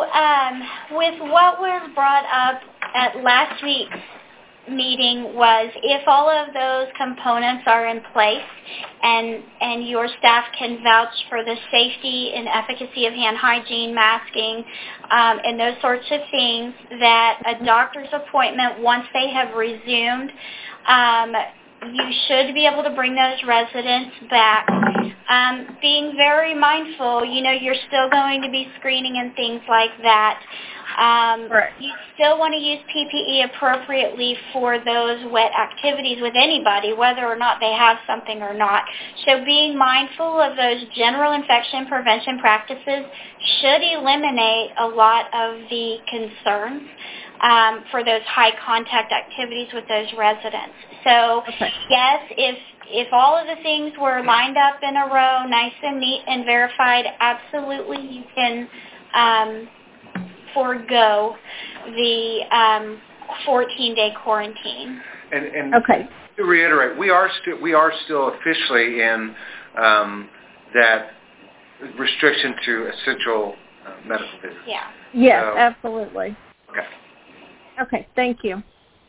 um, with what was brought up at last week's meeting was if all of those components are in place and and your staff can vouch for the safety and efficacy of hand hygiene, masking, um, and those sorts of things, that a doctor's appointment, once they have resumed, um, you should be able to bring those residents back. Um, being very mindful, you know, you're still going to be screening and things like that. Um, right. You still want to use P P E appropriately for those wet activities with anybody, whether or not they have something or not. So being mindful of those general infection prevention practices should eliminate a lot of the concerns um, for those high contact activities with those residents. So okay. Yes, if if all of the things were lined up in a row, nice and neat and verified, absolutely you can um, forego the um, fourteen-day quarantine. And, and okay. to reiterate, we are still we are still officially in um, that restriction to essential uh, medical visits. Yeah. Yes, so, absolutely. Okay. Okay. Thank you.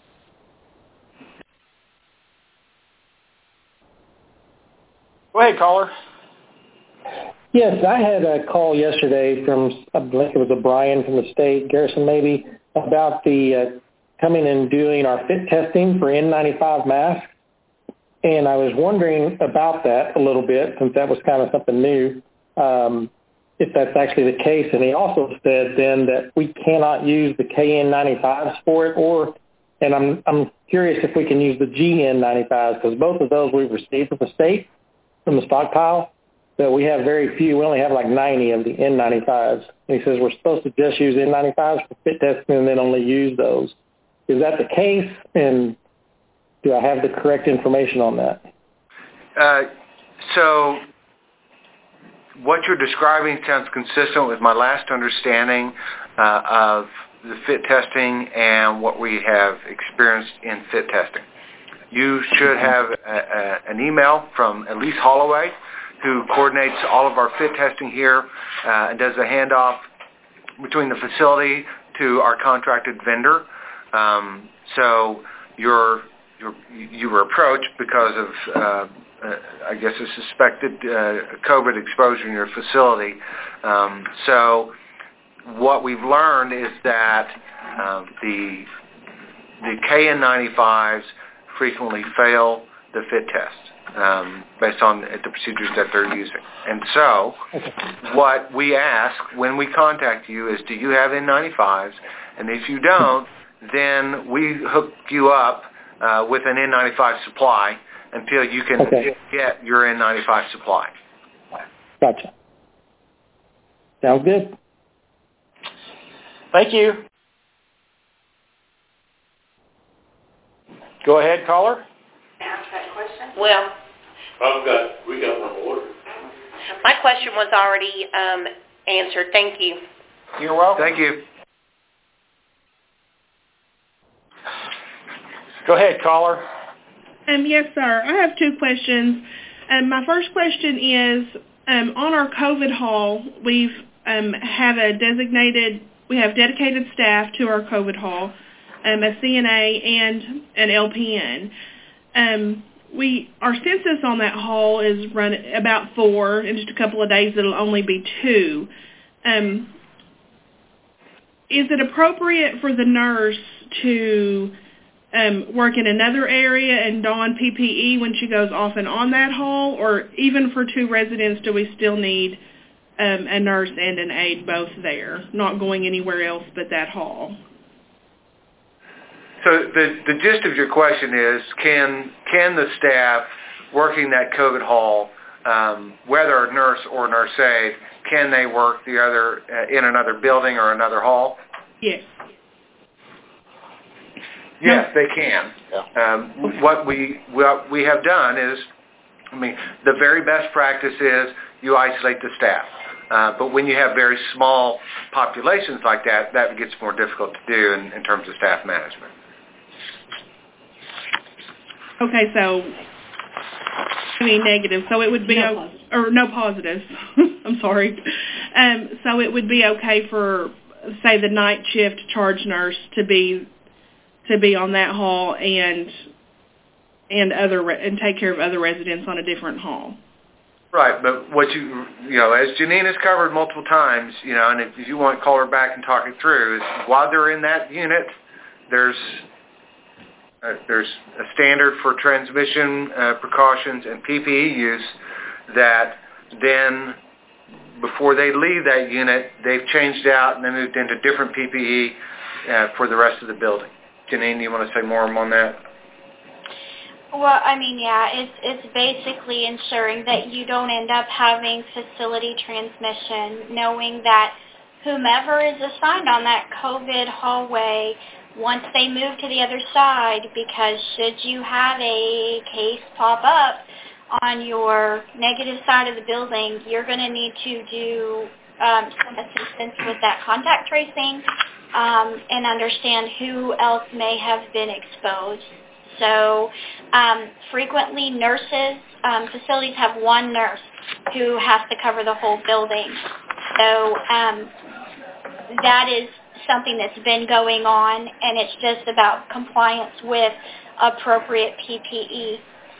Go ahead, caller. Yes, I had a call yesterday from, I believe it was a Brian from the state, Garrison maybe, about the uh, coming and doing our fit testing for N ninety-five masks. And I was wondering about that a little bit, since that was kind of something new, um, if that's actually the case. And he also said then that we cannot use the K N ninety-fives for it, or, and I'm I'm curious if we can use the G N ninety-fives, because both of those we've received from the state, from the stockpile. So we have very few. We only have like ninety of the N ninety-fives. And he says we're supposed to just use N ninety-fives for fit testing and then only use those. Is that the case? And do I have the correct information on that? Uh, so what you're describing sounds consistent with my last understanding uh, of the fit testing and what we have experienced in fit testing. You should have a, a, an email from Elise Holloway, who coordinates all of our fit testing here uh, and does the handoff between the facility to our contracted vendor. Um, so you're, you're, you were approached because of, uh, uh, I guess, a suspected uh, COVID exposure in your facility. Um, so what we've learned is that uh, the, the K N ninety-fives frequently fail the fit test. Um, based on the procedures that they're using. And so what we ask when we contact you is, do you have N ninety-fives? And if you don't, then we hook you up uh, with an N ninety-five supply until you can okay. get your N ninety-five supply. Gotcha. Sounds good. Thank you. Go ahead, caller. Ask that question? Well, I've got, we got one order. my question was already um, answered. Thank you. You're welcome. Thank you. Go ahead, caller. Um, yes, sir. I have two questions. Um, my first question is, um, on our COVID hall, we've um, have a designated, we have dedicated staff to our COVID hall, um, a C N A and an L P N. Um, we our census on that hall is run about four. In just a couple of days, it'll only be two. Um, is it appropriate for the nurse to um, work in another area and don P P E when she goes off and on that hall, or even for two residents, do we still need um, a nurse and an aide both there, not going anywhere else but that hall? So the, the gist of your question is, can can the staff working that COVID hall, um, whether a nurse or nurse aide, can they work the other uh, in another building or another hall? Yes. Yes, they can. Um, what we what we have done is, I mean, the very best practice is you isolate the staff. Uh, but when you have very small populations like that, that gets more difficult to do in, in terms of staff management. Okay, so, I mean negative, so it would be, no o- or no positives, I'm sorry. Um, so it would be okay for say the night shift charge nurse to be to be on that hall and and other re- and take care of other residents on a different hall. Right, but what you, you know, as Janine has covered multiple times, you know, and if you want to call her back and talk it through, is while they're in that unit, there's uh, there's a standard for transmission uh, precautions and P P E use that then, before they leave that unit, they've changed out and they moved into different P P E uh, for the rest of the building. Janine, do you want to say more on that? Well, I mean, yeah, it's it's basically ensuring that you don't end up having facility transmission, knowing that whomever is assigned on that COVID hallway, once they move to the other side, because should you have a case pop up on your negative side of the building, you're going to need to do um, some assistance with that contact tracing um, and understand who else may have been exposed. So um, frequently nurses, um, facilities have one nurse who has to cover the whole building. So um, that is something that's been going on, and it's just about compliance with appropriate P P E.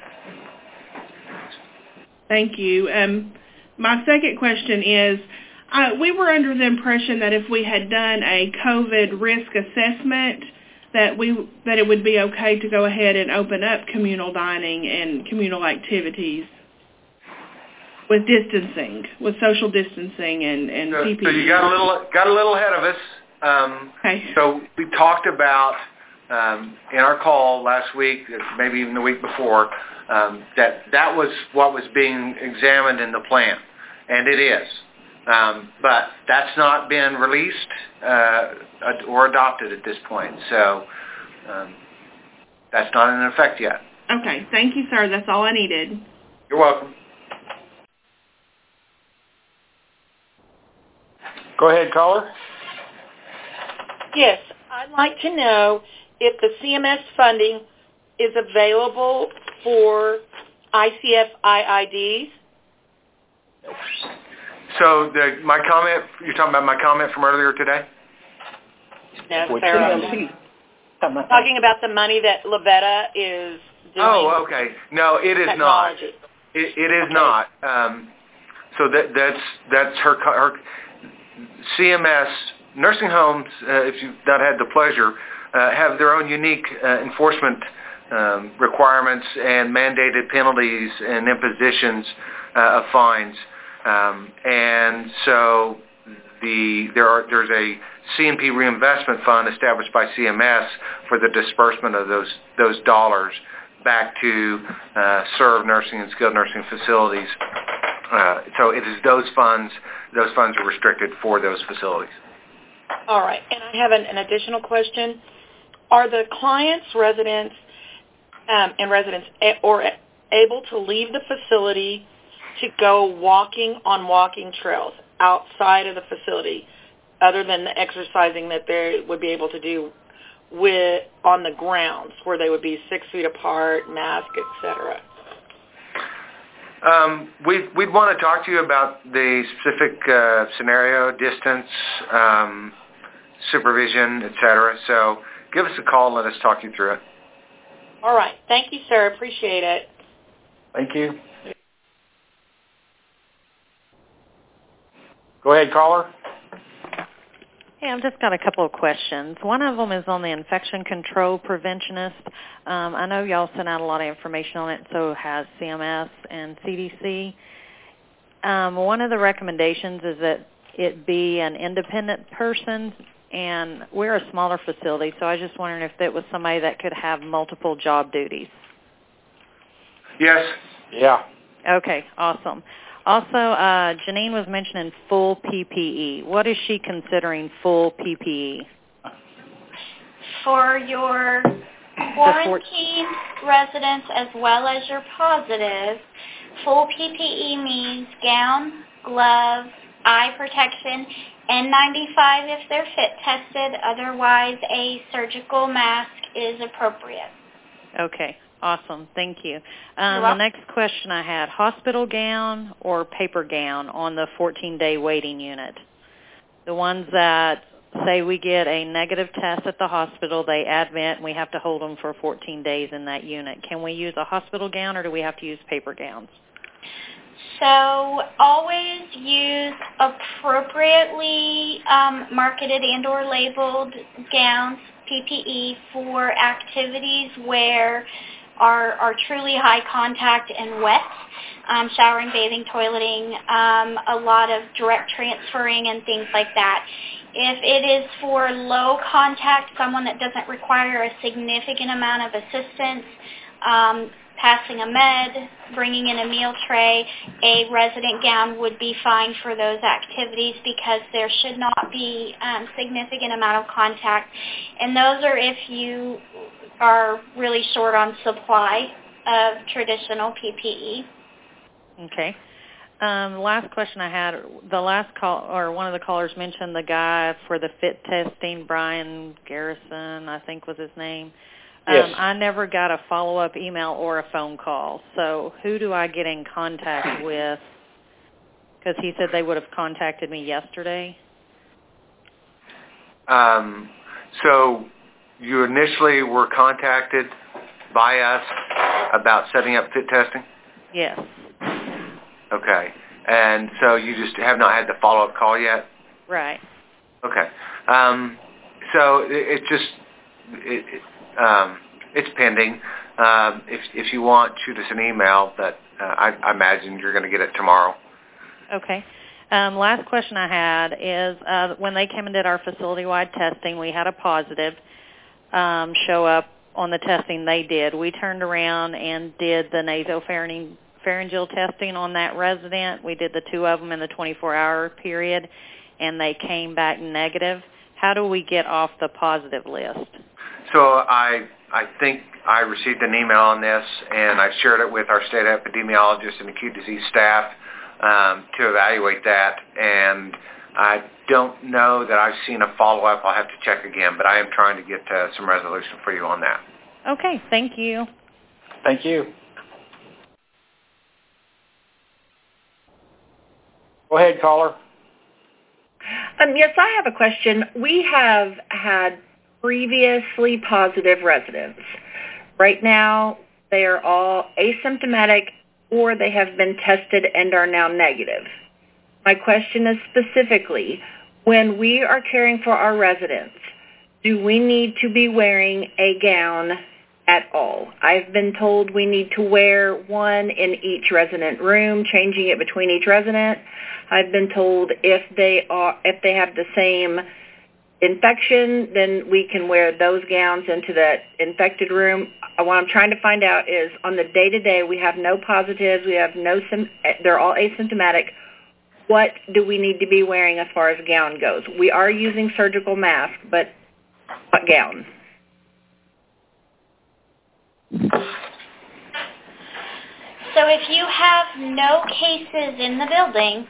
Thank you. Um, my second question is, uh, we were under the impression that if we had done a COVID risk assessment, that we that it would be okay to go ahead and open up communal dining and communal activities with distancing, with social distancing and, and so, P P E. So you got a little got a little ahead of us. Um, okay. So we talked about um, in our call last week, maybe even the week before, um, that that was what was being examined in the plan, and it is. Um, but that's not been released uh, or adopted at this point, so um, that's not in effect yet. Okay, thank you, sir. That's all I needed. You're welcome. Go ahead, caller. Yes, I'd like to know if the C M S funding is available for I C F I I Ds. So the, my comment, you're talking about my comment from earlier today? No, Sarah. Talking about the money that Lavetta is doing. Oh, okay. No, it is technology. not. It, it is okay. not. Um, so that, that's that's her, her C M S nursing homes. Uh, if you've not had the pleasure, uh, have their own unique uh, enforcement um, requirements and mandated penalties and impositions uh, of fines. Um, and so the there are there's a C M P reinvestment fund established by C M S for the disbursement of those those dollars back to uh, serve nursing and skilled nursing facilities. Uh, so it is those funds. Those funds are restricted for those facilities. All right. And I have an, an additional question. Are the clients, residents, um, and residents a, or able to leave the facility to go walking on walking trails outside of the facility, other than the exercising that they would be able to do with on the grounds, where they would be six feet apart, mask, et cetera? Um, we, we'd want to talk to you about the specific uh, scenario, distance, um, supervision, et cetera. So give us a call and let us talk you through it. All right. Thank you, sir. Appreciate it. Thank you. Go ahead, caller. Hey, I've just got a couple of questions. One of them is on the infection control preventionist. Um, I know y'all sent out a lot of information on it, so has C M S and C D C. Um, one of the recommendations is that it be an independent person, and we're a smaller facility, so I was just wondering if it was somebody that could have multiple job duties. Yes. Yeah. Okay, awesome. Also, uh, Janine was mentioning full P P E. What is she considering full P P E? For your quarantined residents as well as your positive, full P P E means gown, gloves, eye protection, N ninety-five if they're fit tested. Otherwise, a surgical mask is appropriate. Okay. Awesome. Thank you. Um, the next question I had, hospital gown or paper gown on the fourteen-day waiting unit? The ones that say we get a negative test at the hospital, they admit, and we have to hold them for fourteen days in that unit. Can we use a hospital gown, or do we have to use paper gowns? So always use appropriately um, marketed and or labeled gowns, P P E, for activities where are, are truly high contact and wet, um, showering, bathing, toileting, um, a lot of direct transferring and things like that. If it is for low contact, someone that doesn't require a significant amount of assistance, um, passing a med, bringing in a meal tray, a resident gown would be fine for those activities because there should not be um, significant amount of contact. And those are if you are really short on supply of traditional P P E. Okay. Um, last question I had, the last call, or one of the callers mentioned the guy for the fit testing, Brian Garrison, I think was his name. Yes. Um, I never got a follow-up email or a phone call. So who do I get in contact with? Because he said they would have contacted me yesterday. Um, so you initially were contacted by us about setting up fit testing? Yes. Okay. And so you just have not had the follow-up call yet? Right. Okay. Um, so it, it just... It, it, Um, it's pending. Um, if if you want, shoot us an email. But uh, I, I imagine you're going to get it tomorrow. Okay. Um, last question I had is uh, when they came and did our facility-wide testing, we had a positive um, show up on the testing they did. We turned around and did the nasopharyngeal testing on that resident. We did the two of them in the twenty-four hour period, and they came back negative. How do we get off the positive list? So I I think I received an email on this, and I shared it with our state epidemiologist and acute disease staff um, to evaluate that. And I don't know that I've seen a follow-up. I'll have to check again, but I am trying to get uh, some resolution for you on that. Okay, thank you. Thank you. Go ahead, caller. Um, yes, I have a question. We have had previously positive residents. Right now, they are all asymptomatic or they have been tested and are now negative. My question is specifically, when we are caring for our residents, do we need to be wearing a gown at all? I've been told we need to wear one in each resident room, changing it between each resident. I've been told if they are if they have the same infection, then we can wear those gowns into that infected room. What I'm trying to find out is on the day-to-day, we have no positives, we have no, they're all asymptomatic. What do we need to be wearing as far as gown goes? We are using surgical masks, but what gown? So if you have no cases in the building,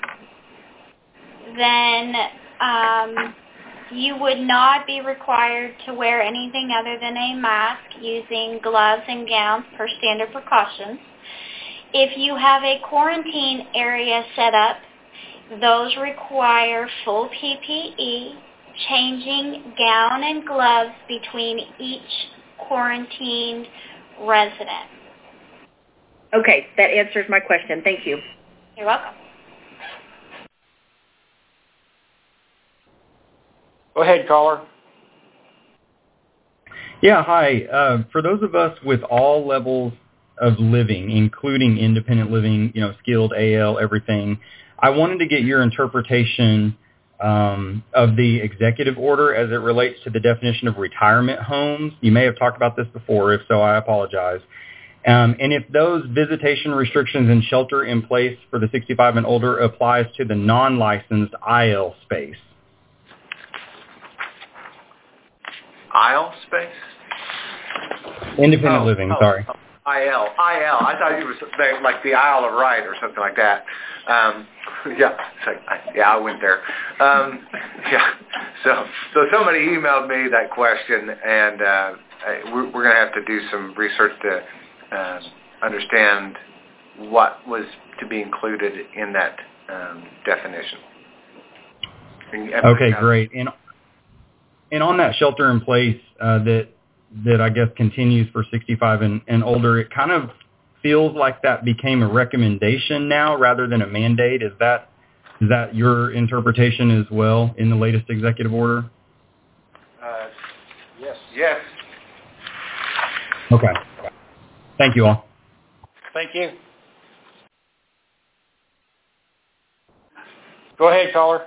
then um, you would not be required to wear anything other than a mask using gloves and gowns per standard precautions. If you have a quarantine area set up, those require full P P E, changing gown and gloves between each quarantined resident. Okay, that answers my question. Thank you. You're welcome. Go ahead, caller. Yeah, hi. Uh, for those of us with all levels of living, including independent living, you know, skilled, A L, everything, I wanted to get your interpretation um, of the executive order as it relates to the definition of retirement homes. You may have talked about this before. If so, I apologize. Um, and if those visitation restrictions and shelter in place for the sixty-five and older applies to the non-licensed I L space. I L space? Independent oh, living, oh, sorry. Oh, I L. I L. I thought it was like the Isle of Wight or something like that. Um, yeah, like, yeah, I went there. Um, yeah, so so somebody emailed me that question, and uh, we're, we're going to have to do some research to uh, understand what was to be included in that um, definition. And, and okay, great. And and on that shelter in place uh, that that I guess continues for sixty-five and, and older, it kind of feels like that became a recommendation now rather than a mandate. Is that is that your interpretation as well in the latest executive order? Uh, yes. Yes. Okay. Thank you all. Thank you. Go ahead, caller.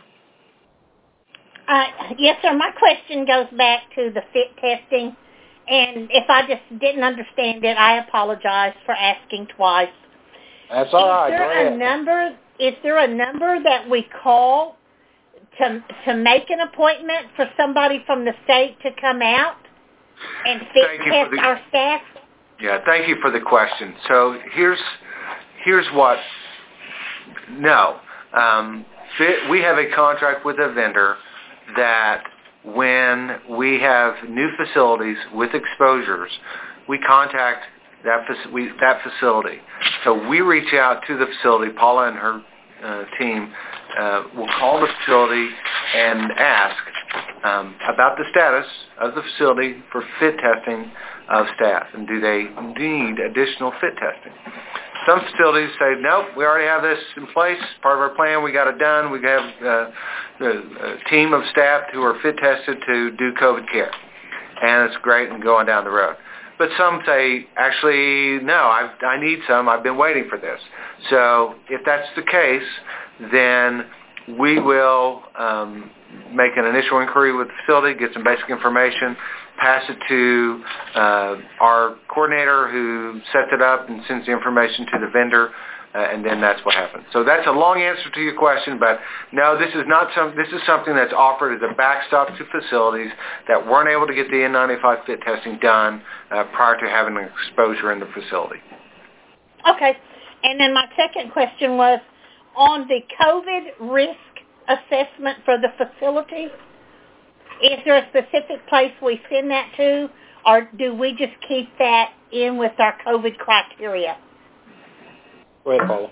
Uh, yes, sir. My question goes back to the fit testing, and if I just didn't understand it, I apologize for asking twice. That's all right. Is there Go ahead. a number? Is there a number that we call to to make an appointment for somebody from the state to come out and fit Thank you test for the- our staff? Yeah, thank you for the question. So here's here's what. No, um, fit, we have a contract with a vendor that when we have new facilities with exposures, we contact that fac- we, that facility. So we reach out to the facility. Paula and her uh, team uh, will call the facility and ask um, about the status of the facility for fit testing of staff, and do they need additional fit testing. Some facilities say, nope, we already have this in place, part of our plan, we got it done, we have uh, a team of staff who are fit tested to do COVID care, and it's great and going down the road. But some say, actually, no, I, I need some, I've been waiting for this. So if that's the case, then we will um, make an initial inquiry with the facility, get some basic information, pass it to uh, our coordinator who sets it up and sends the information to the vendor, uh, and then that's what happens. So that's a long answer to your question, but no, this is not some. This is something that's offered as a backstop to facilities that weren't able to get the N ninety-five fit testing done uh, prior to having an exposure in the facility. Okay. And then my second question was on the COVID risk assessment for the facility. Is there a specific place we send that to, or do we just keep that in with our COVID criteria? Go ahead, Paula.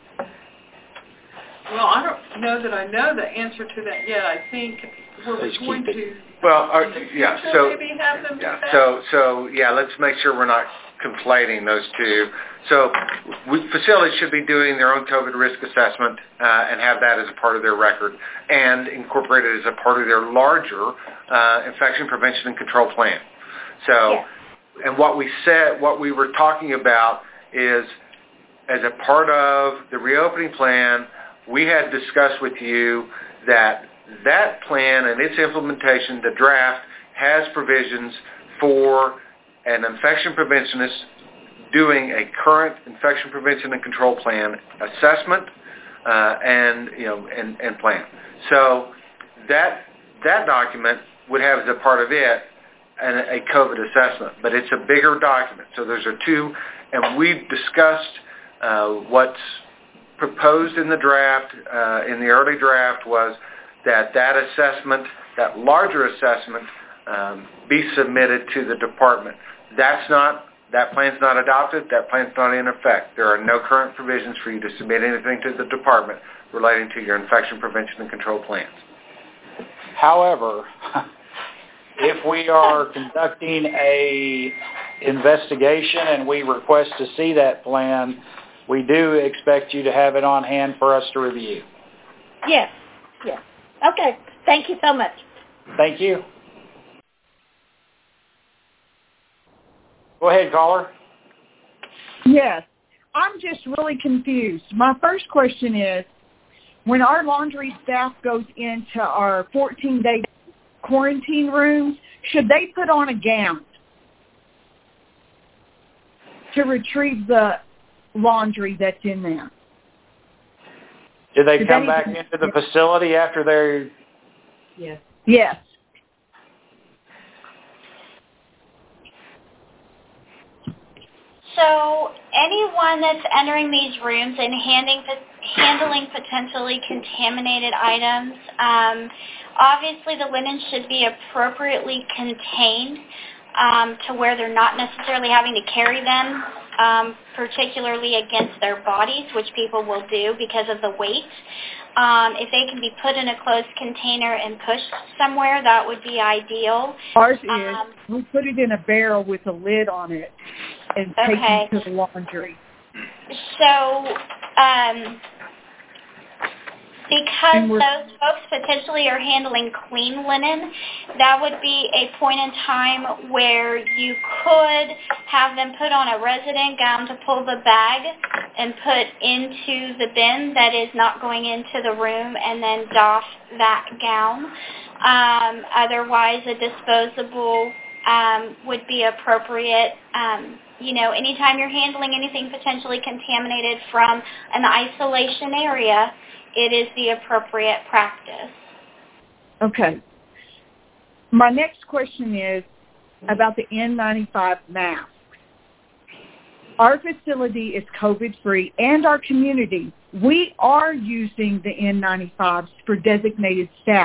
Well, I don't know that I know the answer to that yet. I think we're Let's going keep to Well, uh, yeah. So maybe have them do yeah. that. So so yeah. Let's make sure we're not conflating those two. So we, facilities should be doing their own COVID risk assessment uh, and have that as a part of their record and incorporate it as a part of their larger uh, infection prevention and control plan. So, Yes. and what we said, what we were talking about is, as a part of the reopening plan, we had discussed with you that that plan and its implementation, the draft, has provisions for an infection preventionist doing a current infection prevention and control plan assessment uh, and you know and, and plan. So that that document would have as a part of it an, a COVID assessment, but it's a bigger document. So there's a two, and we've discussed uh, what's proposed in the draft, uh, in the early draft, was that that assessment, that larger assessment, um, be submitted to the department. That's not, that plan's not adopted, that plan's not in effect. There are no current provisions for you to submit anything to the department relating to your infection prevention and control plans. However, if we are conducting a investigation and we request to see that plan, we do expect you to have it on hand for us to review. Yes. Yes. Okay. Thank you so much. Thank you. Go ahead, caller. Yes. I'm just really confused. My first question is, when our laundry staff goes into our fourteen-day quarantine rooms, should they put on a gown to retrieve the laundry that's in there? Do they Do come they- back into the facility after they're... Yes. Yes. So anyone that's entering these rooms and handing, handling potentially contaminated items, um, obviously the linen should be appropriately contained um, to where they're not necessarily having to carry them um, particularly against their bodies, which people will do because of the weight. Um, if they can be put in a closed container and pushed somewhere, that would be ideal. Ours is, um, we put it in a barrel with a lid on it and take okay. it to the laundry. So, um, because those folks potentially are handling clean linen, that would be a point in time where you could have them put on a resident gown to pull the bag and put into the bin that is not going into the room, and then doff that gown. Um, otherwise, a disposable um, would be appropriate. Um, you know, anytime you're handling anything potentially contaminated from an isolation area, it is the appropriate practice. Okay. My next question is about the N ninety-five mask. Our facility is COVID-free, and our community, we are using the N ninety-fives for designated staff.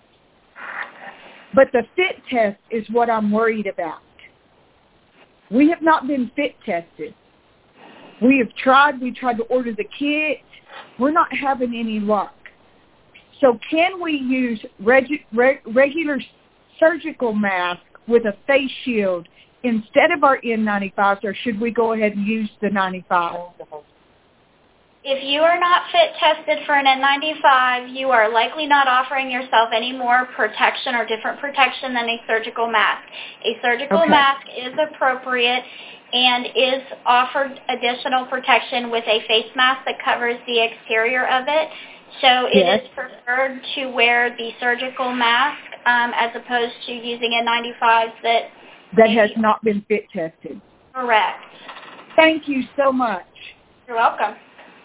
But the fit test is what I'm worried about. We have not been fit tested. We have tried. We tried to order the kit. We're not having any luck. So can we use regu- reg- regular surgical mask with a face shield instead of our N ninety-fives, or should we go ahead and use the ninety-five? If you are not fit tested for an N ninety-five, you are likely not offering yourself any more protection or different protection than a surgical mask. A surgical Okay. mask is appropriate and is offered additional protection with a face mask that covers the exterior of it. So it Yes. is preferred to wear the surgical mask um, as opposed to using N ninety-fives that... That has not been fit tested. Correct. Thank you so much. You're welcome.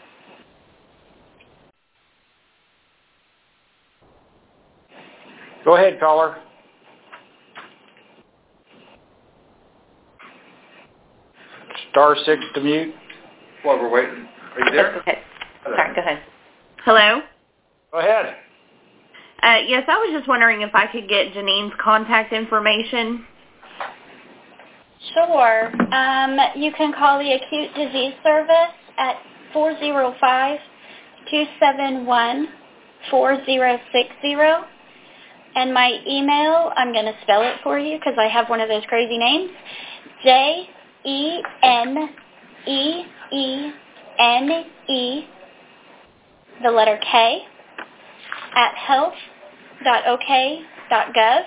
Go ahead, caller. Star six to mute. While we're waiting, are you there? Okay. Sorry, go ahead. Hello? Go ahead. Uh, yes, I was just wondering if I could get Janine's contact information. Sure. Um, you can call the Acute Disease Service at four oh five, two seven one, four oh six oh. And my email, I'm going to spell it for you because I have one of those crazy names, J E N E E N E, the letter K, at health dot o k dot gov.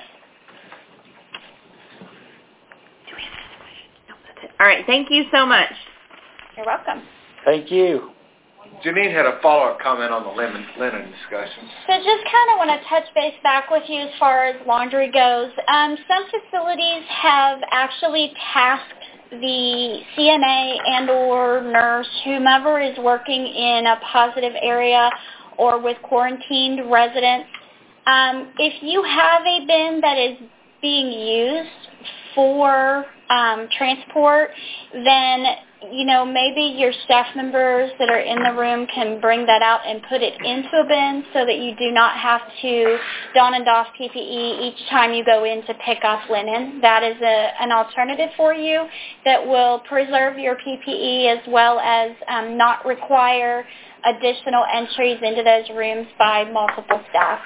All right, thank you so much. You're welcome. Thank you. Janine had a follow-up comment on the linen, linen discussion. So just kind of want to touch base back with you as far as laundry goes. Um, some facilities have actually tasked the C N A and or nurse, whomever is working in a positive area or with quarantined residents. Um, if you have a bin that is being used for um, transport, then, you know, maybe your staff members that are in the room can bring that out and put it into a bin so that you do not have to don and doff P P E each time you go in to pick up linen. That is a, an alternative for you that will preserve your P P E as well as um, not require additional entries into those rooms by multiple staff.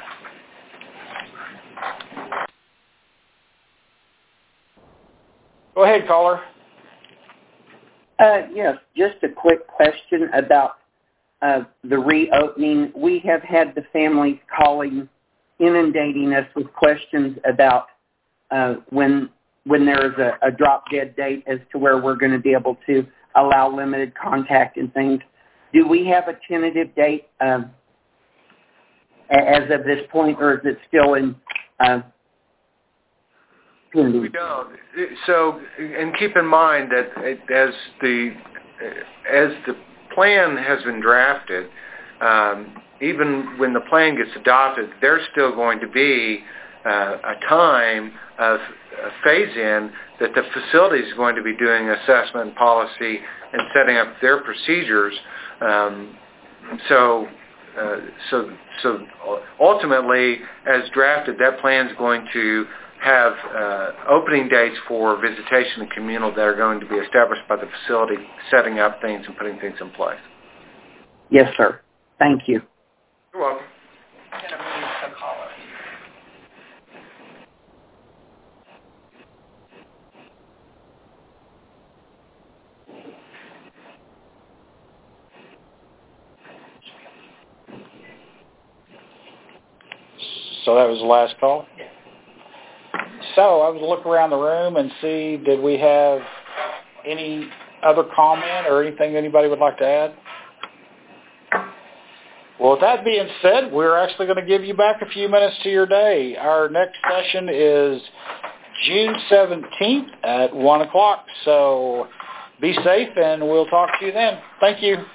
Go ahead, caller. Uh, yes, just a quick question about uh, the reopening. We have had the families calling, inundating us with questions about uh, when when there is a, a drop-dead date as to where we're going to be able to allow limited contact and things. Do we have a tentative date um, as of this point, or is it still in uh, We don't. So, and keep in mind that as the as the plan has been drafted, um, even when the plan gets adopted, there's still going to be uh, a time of a phase-in that the facility is going to be doing assessment policy and setting up their procedures. Um, so, uh, so, so ultimately, as drafted, that plan is going to have uh, opening dates for visitation and communal that are going to be established by the facility, setting up things and putting things in place. Yes, sir. Thank you. You're welcome. So that was the last call? So I would look around the room and see, did we have any other comment or anything anybody would like to add? Well, with that being said, we're actually going to give you back a few minutes to your day. Our next session is June seventeenth at one o'clock. So be safe, and we'll talk to you then. Thank you.